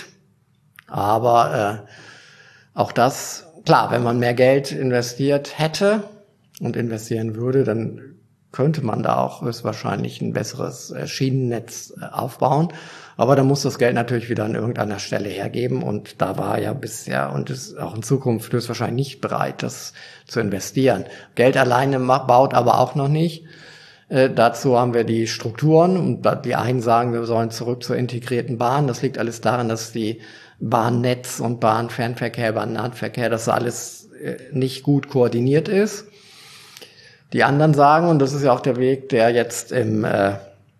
Aber äh, auch das, klar, wenn man mehr Geld investiert hätte und investieren würde, dann könnte man da auch höchstwahrscheinlich ein besseres äh, Schienennetz äh, aufbauen. Aber da muss das Geld natürlich wieder an irgendeiner Stelle hergeben. Und da war ja bisher und ist auch in Zukunft höchstwahrscheinlich nicht bereit, das zu investieren. Geld alleine baut aber auch noch nicht. Äh, dazu haben wir die Strukturen. Und die einen sagen, wir sollen zurück zur integrierten Bahn. Das liegt alles daran, dass die Bahnnetz und Bahnfernverkehr, Bahnnahverkehr, dass alles äh, nicht gut koordiniert ist. Die anderen sagen, und das ist ja auch der Weg, der jetzt im äh,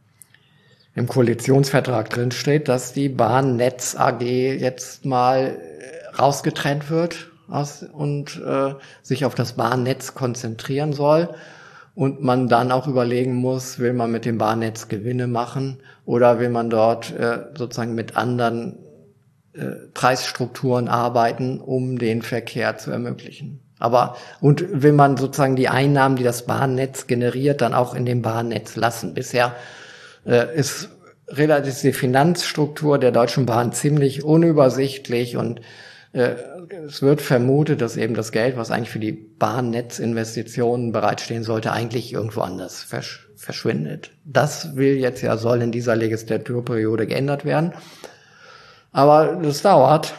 im Koalitionsvertrag drin steht, dass die Bahnnetz A G jetzt mal rausgetrennt wird aus, und äh, sich auf das Bahnnetz konzentrieren soll und man dann auch überlegen muss, will man mit dem Bahnnetz Gewinne machen oder will man dort äh, sozusagen mit anderen äh, Preisstrukturen arbeiten, um den Verkehr zu ermöglichen. Aber und will man sozusagen die Einnahmen, die das Bahnnetz generiert, dann auch in dem Bahnnetz lassen. Bisher äh, ist relativ die Finanzstruktur der Deutschen Bahn ziemlich unübersichtlich und äh, es wird vermutet, dass eben das Geld, was eigentlich für die Bahnnetzinvestitionen bereitstehen sollte, eigentlich irgendwo anders versch- verschwindet. Das will jetzt ja, soll in dieser Legislaturperiode geändert werden. Aber das dauert,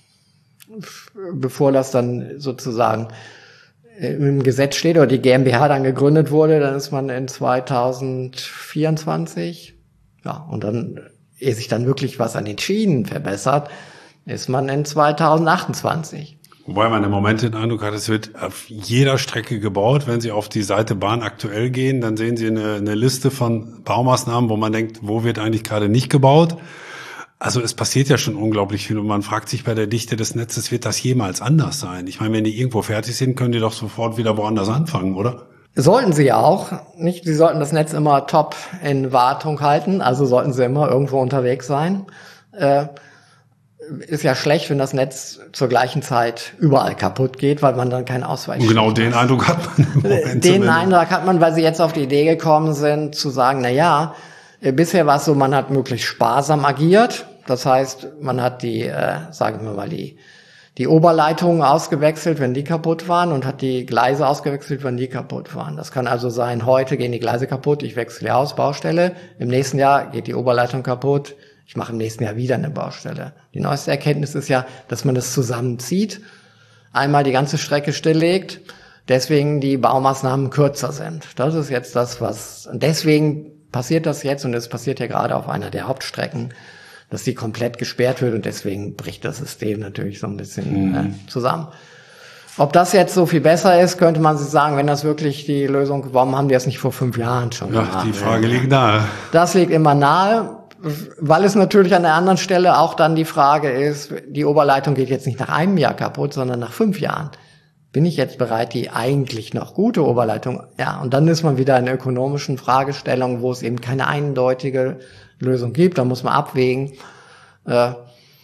bevor das dann sozusagen im Gesetz steht oder die GmbH dann gegründet wurde, dann ist man in zweitausendvierundzwanzig, ja, und dann, ehe sich dann wirklich was an den Schienen verbessert, ist man in zweitausendachtundzwanzig. Wobei man im Moment den Eindruck hat, es wird auf jeder Strecke gebaut. Wenn Sie auf die Seite Bahn aktuell gehen, dann sehen Sie eine, eine Liste von Baumaßnahmen, wo man denkt, wo wird eigentlich gerade nicht gebaut. Also es passiert ja schon unglaublich viel und man fragt sich bei der Dichte des Netzes, wird das jemals anders sein? Ich meine, wenn die irgendwo fertig sind, können die doch sofort wieder woanders anfangen, oder? Sollten sie ja auch, nicht? Sie sollten das Netz immer top in Wartung halten, also sollten sie immer irgendwo unterwegs sein. Äh, ist ja schlecht, wenn das Netz zur gleichen Zeit überall kaputt geht, weil man dann keinen Ausweich hat. Genau den Eindruck hat man im Moment. Den Eindruck hat man, weil sie jetzt auf die Idee gekommen sind, zu sagen, na ja, bisher war es so, man hat möglichst sparsam agiert. Das heißt, man hat die, äh, sagen wir mal, die, die Oberleitungen ausgewechselt, wenn die kaputt waren, und hat die Gleise ausgewechselt, wenn die kaputt waren. Das kann also sein, heute gehen die Gleise kaputt, ich wechsle aus, Baustelle. Im nächsten Jahr geht die Oberleitung kaputt, ich mache im nächsten Jahr wieder eine Baustelle. Die neueste Erkenntnis ist ja, dass man das zusammenzieht, einmal die ganze Strecke stilllegt, deswegen die Baumaßnahmen kürzer sind. Das ist jetzt das, was, und deswegen passiert das jetzt, und es passiert ja gerade auf einer der Hauptstrecken, dass die komplett gesperrt wird, und deswegen bricht das System natürlich so ein bisschen mhm. äh, zusammen. Ob das jetzt so viel besser ist, könnte man sich sagen, wenn das wirklich die Lösung, warum haben die das nicht vor fünf Jahren schon ja, gemacht? Die Frage liegt nahe. Das liegt immer nahe, weil es natürlich an der anderen Stelle auch dann die Frage ist, die Oberleitung geht jetzt nicht nach einem Jahr kaputt, sondern nach fünf Jahren. Bin ich jetzt bereit, die eigentlich noch gute Oberleitung? Ja, und dann ist man wieder in ökonomischen Fragestellungen, wo es eben keine eindeutige Lösung gibt. Da muss man abwägen. Äh,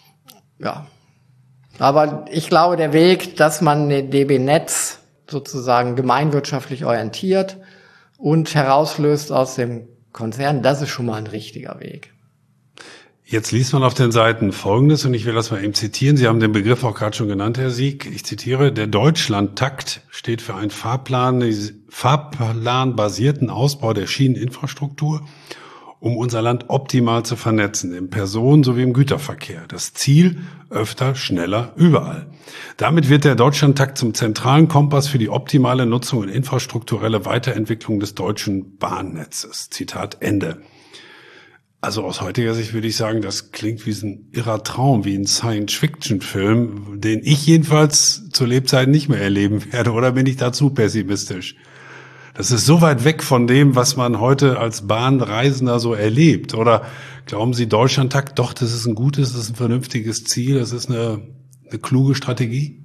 ja. Aber ich glaube, der Weg, dass man den D B-Netz sozusagen gemeinwirtschaftlich orientiert und herauslöst aus dem Konzern, das ist schon mal ein richtiger Weg. Jetzt liest man auf den Seiten Folgendes, und ich will das mal eben zitieren. Sie haben den Begriff auch gerade schon genannt, Herr Sieg. Ich zitiere: Der Deutschlandtakt steht für einen Fahrplan, fahrplanbasierten Ausbau der Schieneninfrastruktur, um unser Land optimal zu vernetzen, im Personen- sowie im Güterverkehr. Das Ziel: öfter, schneller, überall. Damit wird der Deutschlandtakt zum zentralen Kompass für die optimale Nutzung und infrastrukturelle Weiterentwicklung des deutschen Bahnnetzes. Zitat Ende. Also aus heutiger Sicht würde ich sagen, das klingt wie ein irrer Traum, wie ein Science-Fiction-Film, den ich jedenfalls zu Lebzeiten nicht mehr erleben werde. Oder bin ich da zu pessimistisch? Das ist so weit weg von dem, was man heute als Bahnreisender so erlebt. Oder glauben Sie, Deutschlandtakt, doch, das ist ein gutes, das ist ein vernünftiges Ziel, das ist eine, eine kluge Strategie?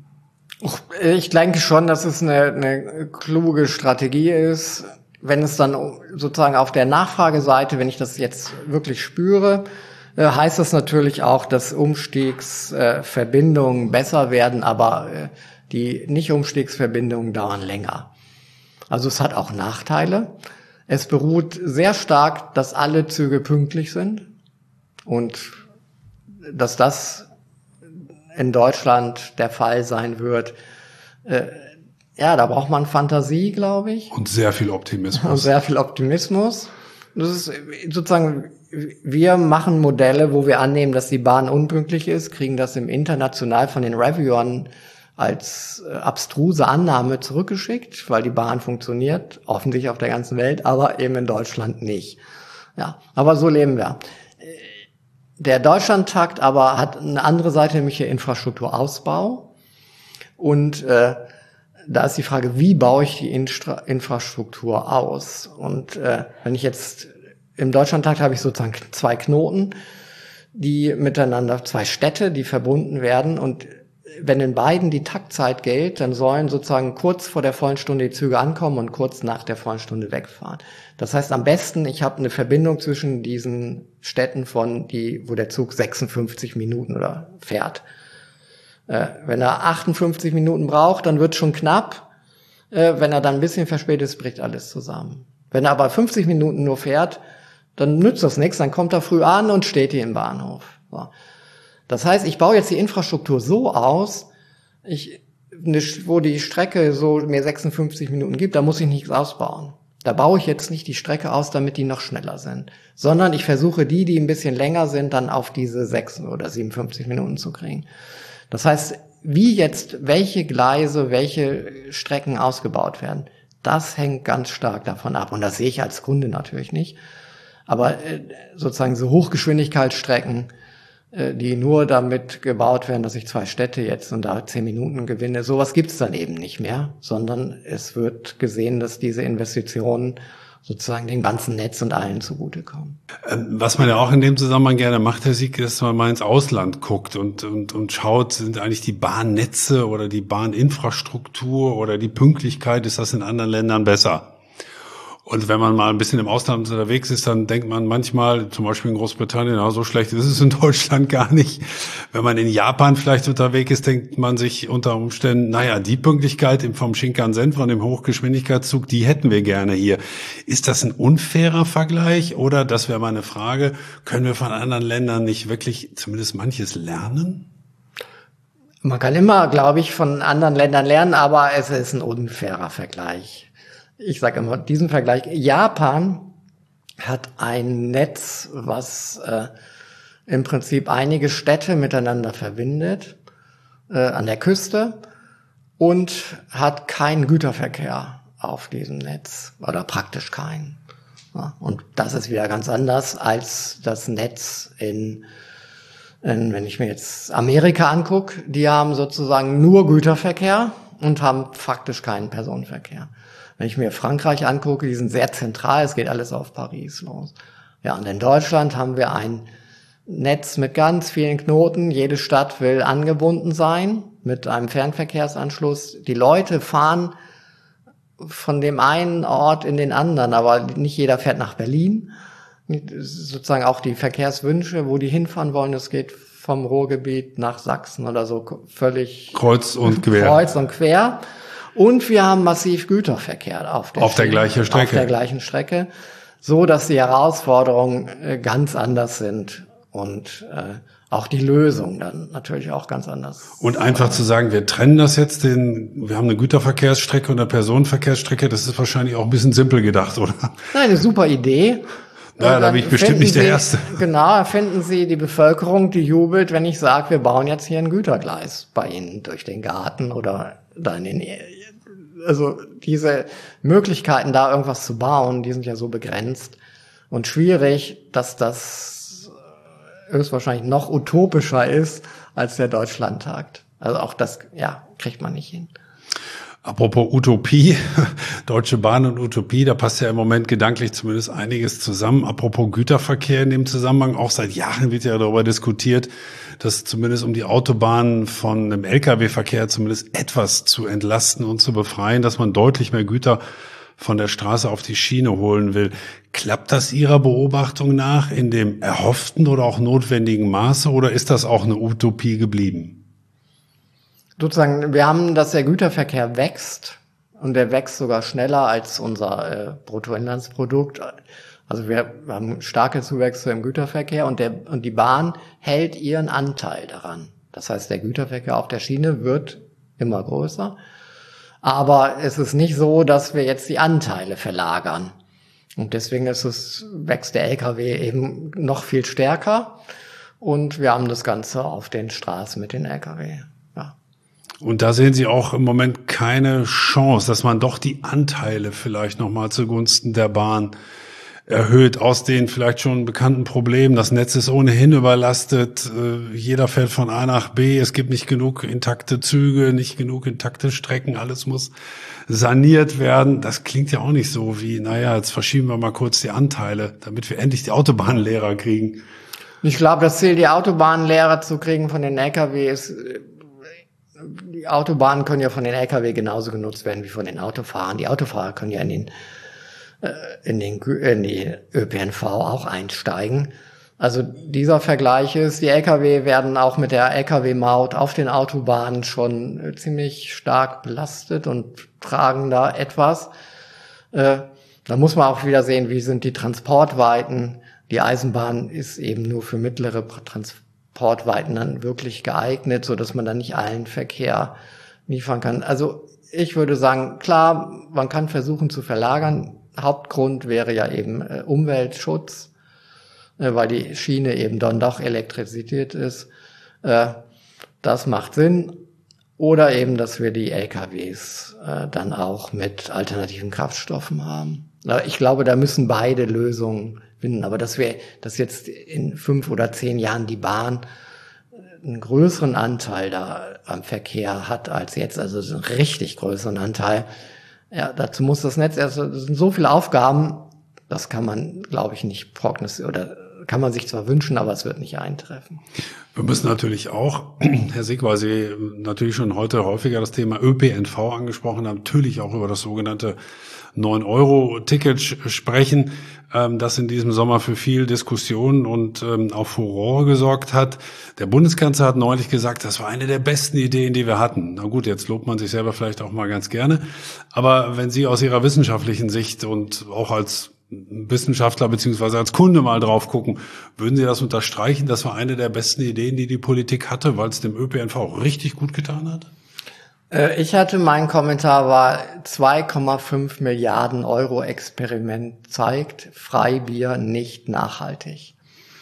Ich denke schon, dass es eine, eine kluge Strategie ist. Wenn es dann sozusagen auf der Nachfrageseite, wenn ich das jetzt wirklich spüre, äh, heißt das natürlich auch, dass Umstiegsverbindungen äh, besser werden, aber äh, die Nicht-Umstiegsverbindungen dauern länger. Also es hat auch Nachteile. Es beruht sehr stark, dass alle Züge pünktlich sind, und dass das in Deutschland der Fall sein wird, äh, ja, da braucht man Fantasie, glaube ich. Und sehr viel Optimismus. Und sehr viel Optimismus. Das ist sozusagen, wir machen Modelle, wo wir annehmen, dass die Bahn unpünktlich ist, kriegen das im international von den Reviewern als abstruse Annahme zurückgeschickt, weil die Bahn funktioniert, offensichtlich auf der ganzen Welt, aber eben in Deutschland nicht. Ja, aber so leben wir. Der Deutschlandtakt aber hat eine andere Seite, nämlich der Infrastrukturausbau. Und äh, da ist die Frage, wie baue ich die Instra- Infrastruktur aus? Und äh, wenn ich jetzt im Deutschlandtakt habe ich sozusagen zwei Knoten, die miteinander, zwei Städte, die verbunden werden. Und wenn in beiden die Taktzeit gilt, dann sollen sozusagen kurz vor der vollen Stunde die Züge ankommen und kurz nach der vollen Stunde wegfahren. Das heißt, am besten, ich habe eine Verbindung zwischen diesen Städten, von die, wo der Zug sechsundfünfzig Minuten oder fährt. Äh, wenn er achtundfünfzig Minuten braucht, dann wird schon knapp. Äh, wenn er dann ein bisschen verspätet ist, bricht alles zusammen. Wenn er aber fünfzig Minuten nur fährt, dann nützt das nichts, dann kommt er früh an und steht hier im Bahnhof. So. Das heißt, ich baue jetzt die Infrastruktur so aus, ich, ne, wo die Strecke so mir sechsundfünfzig Minuten gibt, da muss ich nichts ausbauen. Da baue ich jetzt nicht die Strecke aus, damit die noch schneller sind, sondern ich versuche die, die ein bisschen länger sind, dann auf diese sechs oder siebenundfünfzig Minuten zu kriegen. Das heißt, wie jetzt welche Gleise, welche Strecken ausgebaut werden, das hängt ganz stark davon ab. Und das sehe ich als Kunde natürlich nicht. Aber sozusagen so Hochgeschwindigkeitsstrecken, die nur damit gebaut werden, dass ich zwei Städte jetzt und da zehn Minuten gewinne, sowas gibt's dann eben nicht mehr, sondern es wird gesehen, dass diese Investitionen sozusagen dem ganzen Netz und allen zugutekommen. Was man ja auch in dem Zusammenhang gerne macht, Herr Sieg, ist, dass man mal ins Ausland guckt und, und, und schaut, sind eigentlich die Bahnnetze oder die Bahninfrastruktur oder die Pünktlichkeit, ist das in anderen Ländern besser? Und wenn man mal ein bisschen im Ausland unterwegs ist, dann denkt man manchmal, zum Beispiel in Großbritannien, ja, so schlecht ist es in Deutschland gar nicht. Wenn man in Japan vielleicht unterwegs ist, denkt man sich unter Umständen, naja, die Pünktlichkeit vom Shinkansen, von dem Hochgeschwindigkeitszug, die hätten wir gerne hier. Ist das ein unfairer Vergleich oder, das wäre meine Frage, können wir von anderen Ländern nicht wirklich zumindest manches lernen? Man kann immer, glaube ich, von anderen Ländern lernen, aber es ist ein unfairer Vergleich. Ich sage immer, diesen Vergleich, Japan hat ein Netz, was äh, im Prinzip einige Städte miteinander verbindet, äh, an der Küste, und hat keinen Güterverkehr auf diesem Netz, oder praktisch keinen. Ja, und das ist wieder ganz anders als das Netz in, in, wenn ich mir jetzt Amerika angucke, die haben sozusagen nur Güterverkehr und haben faktisch keinen Personenverkehr. Wenn ich mir Frankreich angucke, die sind sehr zentral, es geht alles auf Paris los. Ja, und in Deutschland haben wir ein Netz mit ganz vielen Knoten. Jede Stadt will angebunden sein mit einem Fernverkehrsanschluss. Die Leute fahren von dem einen Ort in den anderen, aber nicht jeder fährt nach Berlin. Sozusagen auch die Verkehrswünsche, wo die hinfahren wollen, das geht vom Ruhrgebiet nach Sachsen oder so völlig kreuz und quer. Kreuz und quer. Und wir haben massiv Güterverkehr auf der, auf der gleichen Strecke. Auf der gleichen Strecke, so dass die Herausforderungen äh, ganz anders sind und äh, auch die Lösung dann natürlich auch ganz anders. Und einfach zu sagen, wir trennen das jetzt, den, wir haben eine Güterverkehrsstrecke und eine Personenverkehrsstrecke, das ist wahrscheinlich auch ein bisschen simpel gedacht, oder? Nein, eine super Idee. Naja, da bin ich bestimmt nicht der Sie, Erste. Genau, finden Sie die Bevölkerung, die jubelt, wenn ich sage, wir bauen jetzt hier ein Gütergleis bei Ihnen durch den Garten oder da in den, also diese Möglichkeiten, da irgendwas zu bauen, die sind ja so begrenzt und schwierig, dass das höchstwahrscheinlich noch utopischer ist als der Deutschlandtag. Also auch das, ja, kriegt man nicht hin. Apropos Utopie, Deutsche Bahn und Utopie, da passt ja im Moment gedanklich zumindest einiges zusammen. Apropos Güterverkehr in dem Zusammenhang, auch seit Jahren wird ja darüber diskutiert, dass zumindest um die Autobahnen von dem L K W-Verkehr zumindest etwas zu entlasten und zu befreien, dass man deutlich mehr Güter von der Straße auf die Schiene holen will. Klappt das Ihrer Beobachtung nach in dem erhofften oder auch notwendigen Maße oder ist das auch eine Utopie geblieben? Sozusagen, wir haben, dass der Güterverkehr wächst und der wächst sogar schneller als unser äh, Bruttoinlandsprodukt. Also wir haben starke Zuwächse im Güterverkehr und der und die Bahn hält ihren Anteil daran. Das heißt, der Güterverkehr auf der Schiene wird immer größer. Aber es ist nicht so, dass wir jetzt die Anteile verlagern. Und deswegen ist es, wächst der L K W eben noch viel stärker. Und wir haben das Ganze auf den Straßen mit den L K W. Ja. Und da sehen Sie auch im Moment keine Chance, dass man doch die Anteile vielleicht nochmal zugunsten der Bahn erhöht, aus den vielleicht schon bekannten Problemen. Das Netz ist ohnehin überlastet. Jeder fährt von A nach B. Es gibt nicht genug intakte Züge, nicht genug intakte Strecken. Alles muss saniert werden. Das klingt ja auch nicht so wie, naja, jetzt verschieben wir mal kurz die Anteile, damit wir endlich die Autobahnlehrer kriegen. Ich glaube, das Ziel, die Autobahnlehrer zu kriegen von den L K W ist, die Autobahnen können ja von den L K W genauso genutzt werden wie von den Autofahrern. Die Autofahrer können ja in den in den, in die Ö P N V auch einsteigen. Also dieser Vergleich ist, die L K W werden auch mit der L K W-Maut auf den Autobahnen schon ziemlich stark belastet und tragen da etwas. Äh, da muss man auch wieder sehen, wie sind die Transportweiten. Die Eisenbahn ist eben nur für mittlere Transportweiten dann wirklich geeignet, so dass man dann nicht allen Verkehr liefern kann. Also ich würde sagen, klar, man kann versuchen zu verlagern. Hauptgrund wäre ja eben äh, Umweltschutz, äh, weil die Schiene eben dann doch elektrifiziert ist. Äh, das macht Sinn. Oder eben, dass wir die L K Ws äh, dann auch mit alternativen Kraftstoffen haben. Ich glaube, da müssen beide Lösungen finden. Aber dass wir, dass jetzt in fünf oder zehn Jahren die Bahn einen größeren Anteil da am Verkehr hat als jetzt, also einen richtig größeren Anteil. Ja, dazu muss das Netz erst, das sind so viele Aufgaben, das kann man, glaube ich, nicht prognostizieren oder kann man sich zwar wünschen, aber es wird nicht eintreffen. Wir müssen natürlich auch, Herr Sick, weil Sie natürlich schon heute häufiger das Thema Ö P N V angesprochen haben, natürlich auch über das sogenannte neun Euro Ticket sprechen, das in diesem Sommer für viel Diskussion und auch Furore gesorgt hat. Der Bundeskanzler hat neulich gesagt, das war eine der besten Ideen, die wir hatten. Na gut, jetzt lobt man sich selber vielleicht auch mal ganz gerne. Aber wenn Sie aus Ihrer wissenschaftlichen Sicht und auch als Wissenschaftler beziehungsweise als Kunde mal drauf gucken, würden Sie das unterstreichen? Das war eine der besten Ideen, die die Politik hatte, weil es dem Ö P N V richtig gut getan hat? Ich hatte, mein Kommentar war zwei Komma fünf Milliarden Euro Experiment zeigt, Freibier nicht nachhaltig.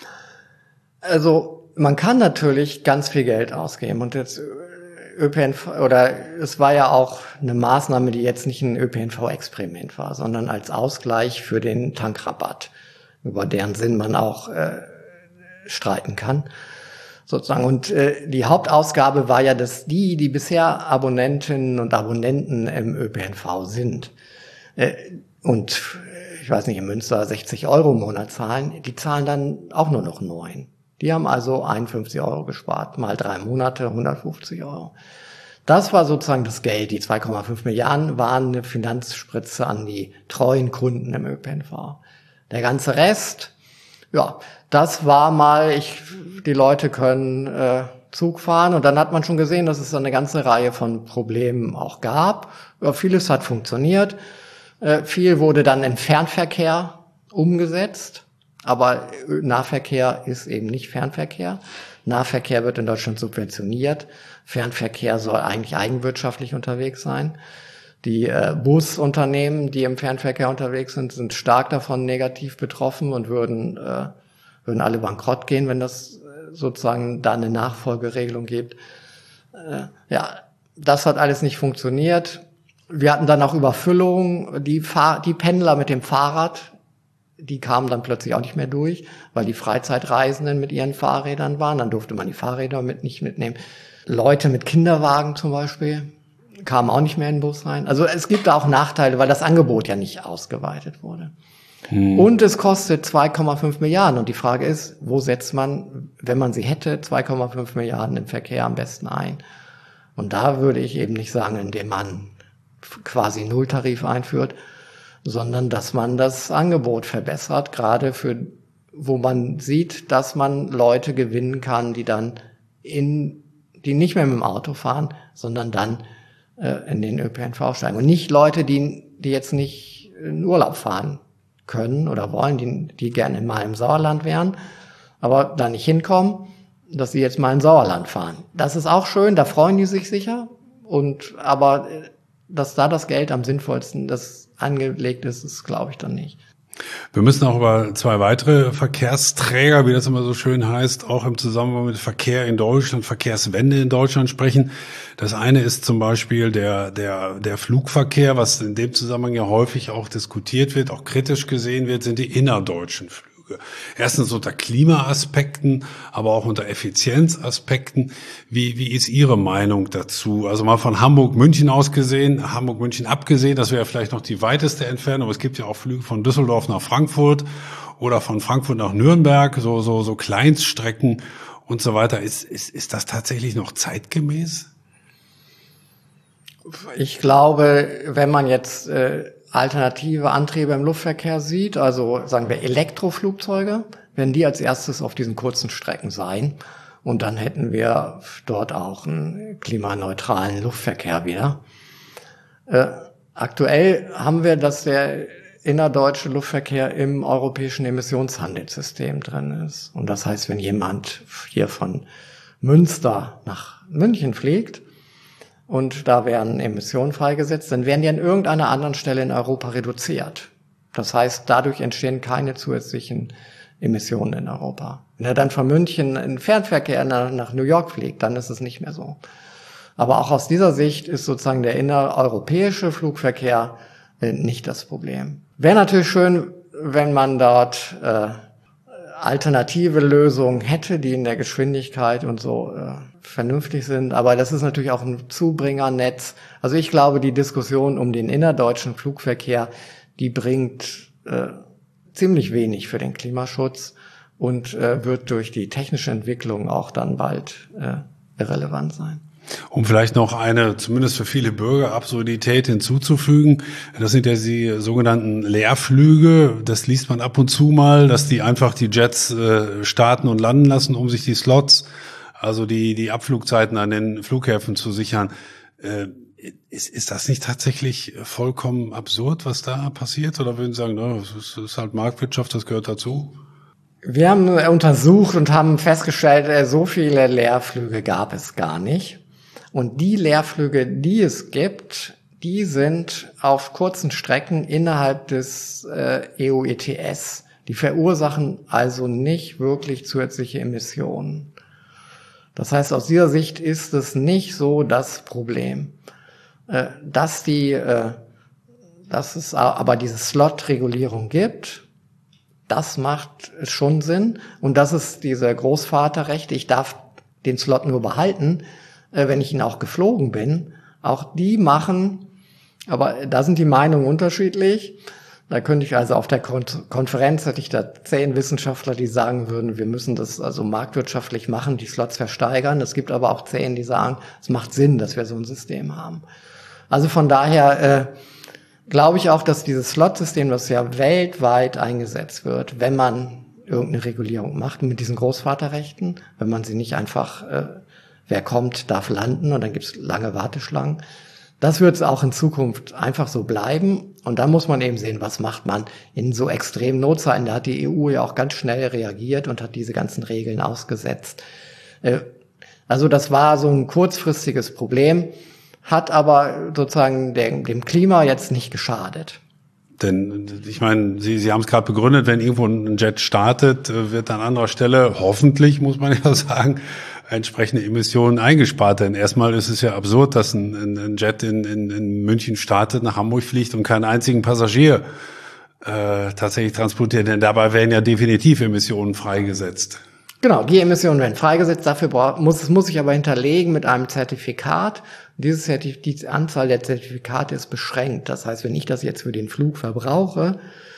Also man kann natürlich ganz viel Geld ausgeben und jetzt Ö P N V, oder es war ja auch eine Maßnahme, die jetzt nicht ein Ö P N V-Experiment war, sondern als Ausgleich für den Tankrabatt, über deren Sinn man auch äh, streiten kann, sozusagen. Und äh, die Hauptausgabe war ja, dass die, die bisher Abonnentinnen und Abonnenten im Ö P N V sind äh, und ich weiß nicht, in Münster sechzig Euro im Monat zahlen, die zahlen dann auch nur noch neun. Die haben also einundfünfzig Euro gespart, mal drei Monate, hundertfünfzig Euro. Das war sozusagen das Geld. Die zwei Komma fünf Milliarden waren eine Finanzspritze an die treuen Kunden im Ö P N V. Der ganze Rest, ja, das war mal, ich, die Leute können äh, Zug fahren und dann hat man schon gesehen, dass es eine ganze Reihe von Problemen auch gab. Ja, vieles hat funktioniert. Äh, viel wurde dann im Fernverkehr umgesetzt. Aber Nahverkehr ist eben nicht Fernverkehr. Nahverkehr wird in Deutschland subventioniert. Fernverkehr soll eigentlich eigenwirtschaftlich unterwegs sein. Die äh, Busunternehmen, die im Fernverkehr unterwegs sind, sind stark davon negativ betroffen und würden äh, würden alle bankrott gehen, wenn das äh, sozusagen da eine Nachfolgeregelung gibt. Äh, ja, das hat alles nicht funktioniert. Wir hatten dann auch Überfüllung. Die, Fahr- die Pendler mit dem Fahrrad, die kamen dann plötzlich auch nicht mehr durch, weil die Freizeitreisenden mit ihren Fahrrädern waren. Dann durfte man die Fahrräder mit nicht mitnehmen. Leute mit Kinderwagen zum Beispiel kamen auch nicht mehr in den Bus rein. Also es gibt da auch Nachteile, weil das Angebot ja nicht ausgeweitet wurde. Hm. Und es kostet zwei Komma fünf Milliarden. Und die Frage ist, wo setzt man, wenn man sie hätte, zwei Komma fünf Milliarden im Verkehr am besten ein? Und da würde ich eben nicht sagen, indem man quasi Nulltarif einführt, sondern dass man das Angebot verbessert, gerade für, wo man sieht, dass man Leute gewinnen kann, die dann in, die nicht mehr mit dem Auto fahren, sondern dann äh, in den Ö P N V steigen. Und nicht Leute, die, die jetzt nicht in Urlaub fahren können oder wollen, die, die gerne mal im Sauerland wären, aber da nicht hinkommen, dass sie jetzt mal in Sauerland fahren. Das ist auch schön, da freuen die sich sicher. Und, aber, dass da das Geld am sinnvollsten, das angelegt ist, ist, glaube ich, dann nicht. Wir müssen auch über zwei weitere Verkehrsträger, wie das immer so schön heißt, auch im Zusammenhang mit Verkehr in Deutschland, Verkehrswende in Deutschland sprechen. Das eine ist zum Beispiel der, der, der Flugverkehr, was in dem Zusammenhang ja häufig auch diskutiert wird, auch kritisch gesehen wird, sind die innerdeutschen Flüge. Erstens unter Klimaaspekten, aber auch unter Effizienzaspekten. Wie, wie ist Ihre Meinung dazu? Also mal von Hamburg-München aus gesehen, Hamburg-München abgesehen, das wäre vielleicht noch die weiteste Entfernung, aber es gibt ja auch Flüge von Düsseldorf nach Frankfurt oder von Frankfurt nach Nürnberg, so, so, so Kleinststrecken und so weiter. Ist, ist, ist das tatsächlich noch zeitgemäß? Ich glaube, wenn man jetzt äh, alternative Antriebe im Luftverkehr sieht, also sagen wir Elektroflugzeuge, werden die als erstes auf diesen kurzen Strecken sein. Und dann hätten wir dort auch einen klimaneutralen Luftverkehr wieder. Äh, aktuell haben wir, dass der innerdeutsche Luftverkehr im europäischen Emissionshandelssystem drin ist. Und das heißt, wenn jemand hier von Münster nach München fliegt, und da werden Emissionen freigesetzt, dann werden die an irgendeiner anderen Stelle in Europa reduziert. Das heißt, dadurch entstehen keine zusätzlichen Emissionen in Europa. Wenn er dann von München in Fernverkehr nach New York fliegt, dann ist es nicht mehr so. Aber auch aus dieser Sicht ist sozusagen der innereuropäische Flugverkehr nicht das Problem. Wäre natürlich schön, wenn man dort äh, alternative Lösungen hätte, die in der Geschwindigkeit und so äh, vernünftig sind, aber das ist natürlich auch ein Zubringernetz. Also ich glaube, die Diskussion um den innerdeutschen Flugverkehr, die bringt äh, ziemlich wenig für den Klimaschutz und äh, wird durch die technische Entwicklung auch dann bald äh, irrelevant sein. Um vielleicht noch eine, zumindest für viele Bürger, Absurdität hinzuzufügen. Das sind ja die sogenannten Leerflüge. Das liest man ab und zu mal, dass die einfach die Jets äh, starten und landen lassen, um sich die Slots, also die, die Abflugzeiten an den Flughäfen zu sichern. Äh, ist, ist das nicht tatsächlich vollkommen absurd, was da passiert? Oder würden Sie sagen, no, das ist, das ist halt Marktwirtschaft, das gehört dazu? Wir haben untersucht und haben festgestellt, so viele Leerflüge gab es gar nicht. Und die Leerflüge, die es gibt, die sind auf kurzen Strecken innerhalb des äh, E U E T S. Die verursachen also nicht wirklich zusätzliche Emissionen. Das heißt, aus dieser Sicht ist es nicht so das Problem. Äh, dass die, äh, dass es aber diese Slot-Regulierung gibt, das macht schon Sinn. Und das ist diese Großvaterrechte, ich darf den Slot nur behalten, wenn ich ihn auch geflogen bin, auch die machen, aber da sind die Meinungen unterschiedlich. Da könnte ich also auf der Kon- Konferenz, hätte ich da zehn Wissenschaftler, die sagen würden, wir müssen das also marktwirtschaftlich machen, die Slots versteigern. Es gibt aber auch zehn, die sagen, es macht Sinn, dass wir so ein System haben. Also von daher äh, glaube ich auch, dass dieses Slot-System, das ja weltweit eingesetzt wird, wenn man irgendeine Regulierung macht mit diesen Großvaterrechten, wenn man sie nicht einfach äh, wer kommt, darf landen und dann gibt's lange Warteschlangen. Das wird es auch in Zukunft einfach so bleiben. Und dann muss man eben sehen, was macht man in so extremen Notzeiten. Da hat die E U ja auch ganz schnell reagiert und hat diese ganzen Regeln ausgesetzt. Also das war so ein kurzfristiges Problem, hat aber sozusagen dem, dem Klima jetzt nicht geschadet. Denn ich meine, Sie, Sie haben es gerade begründet, wenn irgendwo ein Jet startet, wird an anderer Stelle, hoffentlich muss man ja sagen, entsprechende Emissionen eingespart. Denn erstmal ist es ja absurd, dass ein, ein Jet in, in, in München startet, nach Hamburg fliegt und keinen einzigen Passagier äh, tatsächlich transportiert. Denn dabei werden ja definitiv Emissionen freigesetzt. Genau, die Emissionen werden freigesetzt. Dafür brauch, muss es muss ich aber hinterlegen mit einem Zertifikat. Dieses Zertif- die Anzahl der Zertifikate ist beschränkt. Das heißt, wenn ich das jetzt für den Flug verbrauche,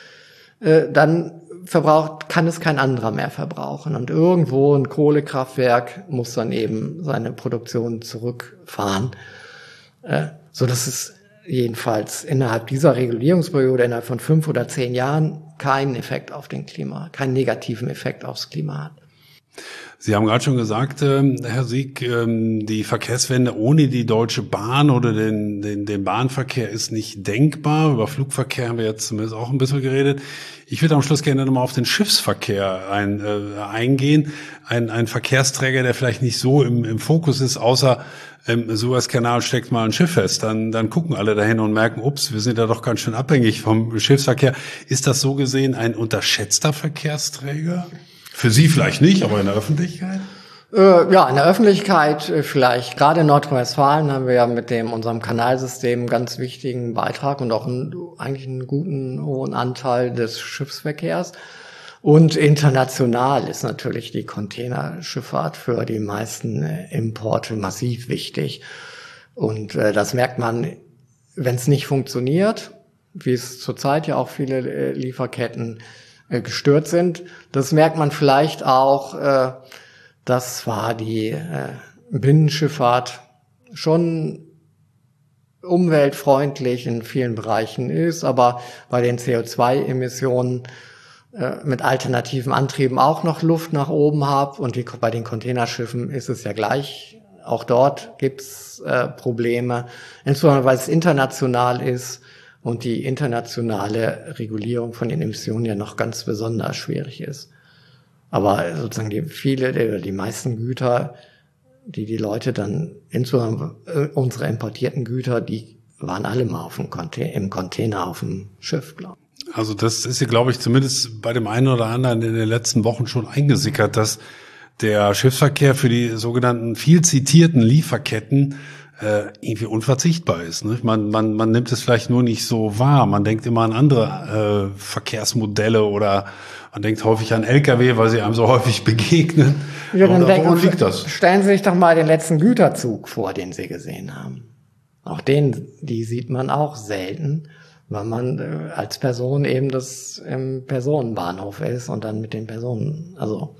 äh, dann verbraucht, kann es kein anderer mehr verbrauchen. Und irgendwo ein Kohlekraftwerk muss dann eben seine Produktion zurückfahren, äh, so dass es jedenfalls innerhalb dieser Regulierungsperiode, innerhalb von fünf oder zehn Jahren, keinen Effekt auf den Klima, keinen negativen Effekt aufs Klima hat. Sie haben gerade schon gesagt, äh, Herr Sieg, ähm, die Verkehrswende ohne die Deutsche Bahn oder den, den, den Bahnverkehr ist nicht denkbar. Über Flugverkehr haben wir jetzt zumindest auch ein bisschen geredet. Ich würde am Schluss gerne nochmal auf den Schiffsverkehr ein, äh, eingehen. Ein, ein Verkehrsträger, der vielleicht nicht so im, im Fokus ist, außer im Suezkanal steckt mal ein Schiff fest. Dann, dann gucken alle dahin und merken, ups, wir sind ja doch ganz schön abhängig vom Schiffsverkehr. Ist das so gesehen ein unterschätzter Verkehrsträger? Für Sie vielleicht nicht, aber in der Öffentlichkeit? Äh, ja, in der Öffentlichkeit äh, vielleicht. Gerade in Nordrhein-Westfalen haben wir ja mit dem unserem Kanalsystem einen ganz wichtigen Beitrag und auch einen, eigentlich einen guten hohen Anteil des Schiffsverkehrs. Und international ist natürlich die Containerschifffahrt für die meisten äh, Importe massiv wichtig. Und äh, das merkt man, wenn es nicht funktioniert, wie es zurzeit ja auch viele äh, Lieferketten gestört sind. Das merkt man vielleicht auch, äh, dass zwar die äh, Binnenschifffahrt schon umweltfreundlich in vielen Bereichen ist, aber bei den C O zwei Emissionen äh, mit alternativen Antrieben auch noch Luft nach oben hat. Und die, bei den Containerschiffen ist es ja gleich. Auch dort gibt's äh, Probleme, insbesondere weil es international ist und die internationale Regulierung von den Emissionen ja noch ganz besonders schwierig ist. Aber sozusagen die viele, die meisten Güter, die die Leute dann, insbesondere unsere importierten Güter, die waren alle mal auf dem Container, im Container auf dem Schiff, glaube ich. Also das ist ja, glaube ich, zumindest bei dem einen oder anderen in den letzten Wochen schon eingesickert, dass der Schiffsverkehr für die sogenannten viel zitierten Lieferketten äh, irgendwie unverzichtbar ist. Ne? Man, man, man nimmt es vielleicht nur nicht so wahr. Man denkt immer an andere äh, Verkehrsmodelle oder man denkt häufig an L K W, weil sie einem so häufig begegnen. Ja, dann oder woran liegt das? Stellen Sie sich doch mal den letzten Güterzug vor, den Sie gesehen haben. Auch den, die sieht man auch selten. weil man äh, als Person eben das im Personenbahnhof ist und dann mit den Personen, also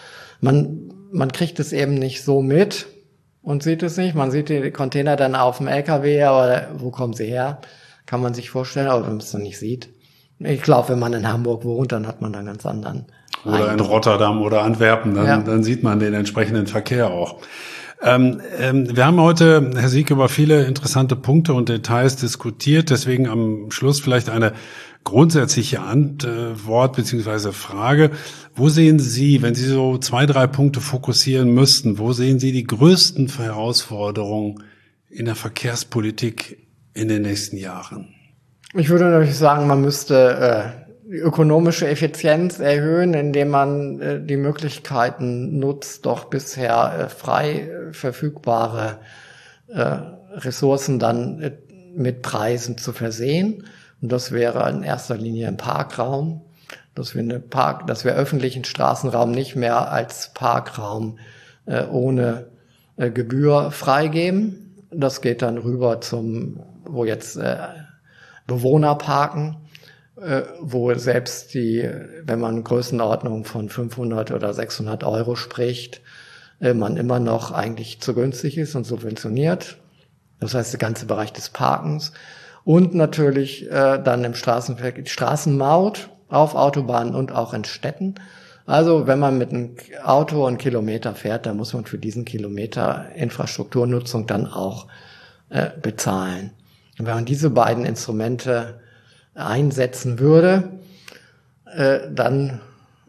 man man kriegt es eben nicht so mit und sieht es nicht. Man sieht die Container dann auf dem L K W, aber wo kommen sie her? Kann man sich vorstellen, aber wenn man es dann nicht sieht. Ich glaube, wenn man in Hamburg wohnt, dann hat man da einen ganz anderen Oder in Rotterdam oder Antwerpen, dann, ja. dann sieht man den entsprechenden Verkehr auch. Ähm, ähm, wir haben heute, Herr Sieg, über viele interessante Punkte und Details diskutiert. Deswegen am Schluss vielleicht eine grundsätzliche Antwort bzw. Frage. Wo sehen Sie, wenn Sie so zwei, drei Punkte fokussieren müssten, wo sehen Sie die größten Herausforderungen in der Verkehrspolitik in den nächsten Jahren? Ich würde natürlich sagen, man müsste äh, die ökonomische Effizienz erhöhen, indem man äh, die Möglichkeiten nutzt, doch bisher äh, frei äh, verfügbare äh, Ressourcen dann äh, mit Preisen zu versehen. Und das wäre in erster Linie ein Parkraum, dass wir eine Park, dass wir öffentlichen Straßenraum nicht mehr als Parkraum äh, ohne äh, Gebühr freigeben. Das geht dann rüber zum, wo jetzt äh, Bewohner parken, äh, wo selbst die, wenn man Größenordnung von fünfhundert oder sechshundert Euro spricht, äh, man immer noch eigentlich zu günstig ist und subventioniert. Das heißt, der ganze Bereich des Parkens. Und natürlich äh, dann im Straßenverkehr die Straßenmaut auf Autobahnen und auch in Städten. Also wenn man mit einem Auto einen Kilometer fährt, dann muss man für diesen Kilometer Infrastrukturnutzung dann auch äh, bezahlen. Und wenn man diese beiden Instrumente einsetzen würde, äh, dann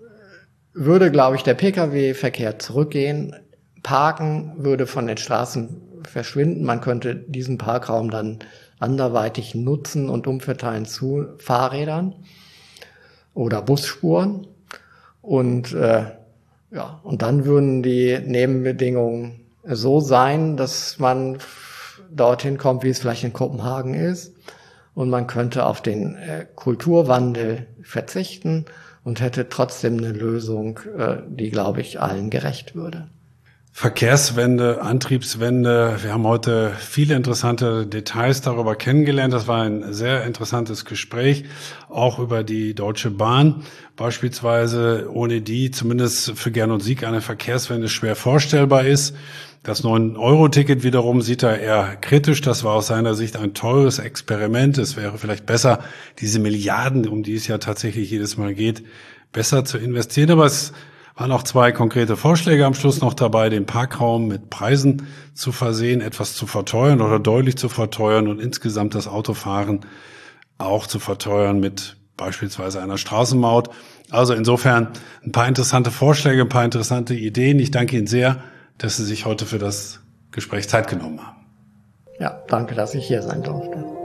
würde, glaube ich, der Pkw-Verkehr zurückgehen. Parken würde von den Straßen verschwinden. Man könnte diesen Parkraum dann anderweitig nutzen und umverteilen zu Fahrrädern oder Busspuren. Und äh, ja, und dann würden die Nebenbedingungen so sein, dass man dorthin kommt, wie es vielleicht in Kopenhagen ist. Und man könnte auf den äh, Kulturwandel verzichten und hätte trotzdem eine Lösung, äh, die, glaube ich, allen gerecht würde. Verkehrswende, Antriebswende. Wir haben heute viele interessante Details darüber kennengelernt. Das war ein sehr interessantes Gespräch, auch über die Deutsche Bahn beispielsweise, ohne die zumindest für Gern und Sieg eine Verkehrswende schwer vorstellbar ist. Das neun Euro Ticket wiederum sieht er eher kritisch. Das war aus seiner Sicht ein teures Experiment. Es wäre vielleicht besser, diese Milliarden, um die es ja tatsächlich jedes Mal geht, besser zu investieren. Aber es waren auch zwei konkrete Vorschläge am Schluss noch dabei, den Parkraum mit Preisen zu versehen, etwas zu verteuern oder deutlich zu verteuern und insgesamt das Autofahren auch zu verteuern mit beispielsweise einer Straßenmaut. Also insofern ein paar interessante Vorschläge, ein paar interessante Ideen. Ich danke Ihnen sehr, dass Sie sich heute für das Gespräch Zeit genommen haben. Ja, danke, dass ich hier sein durfte.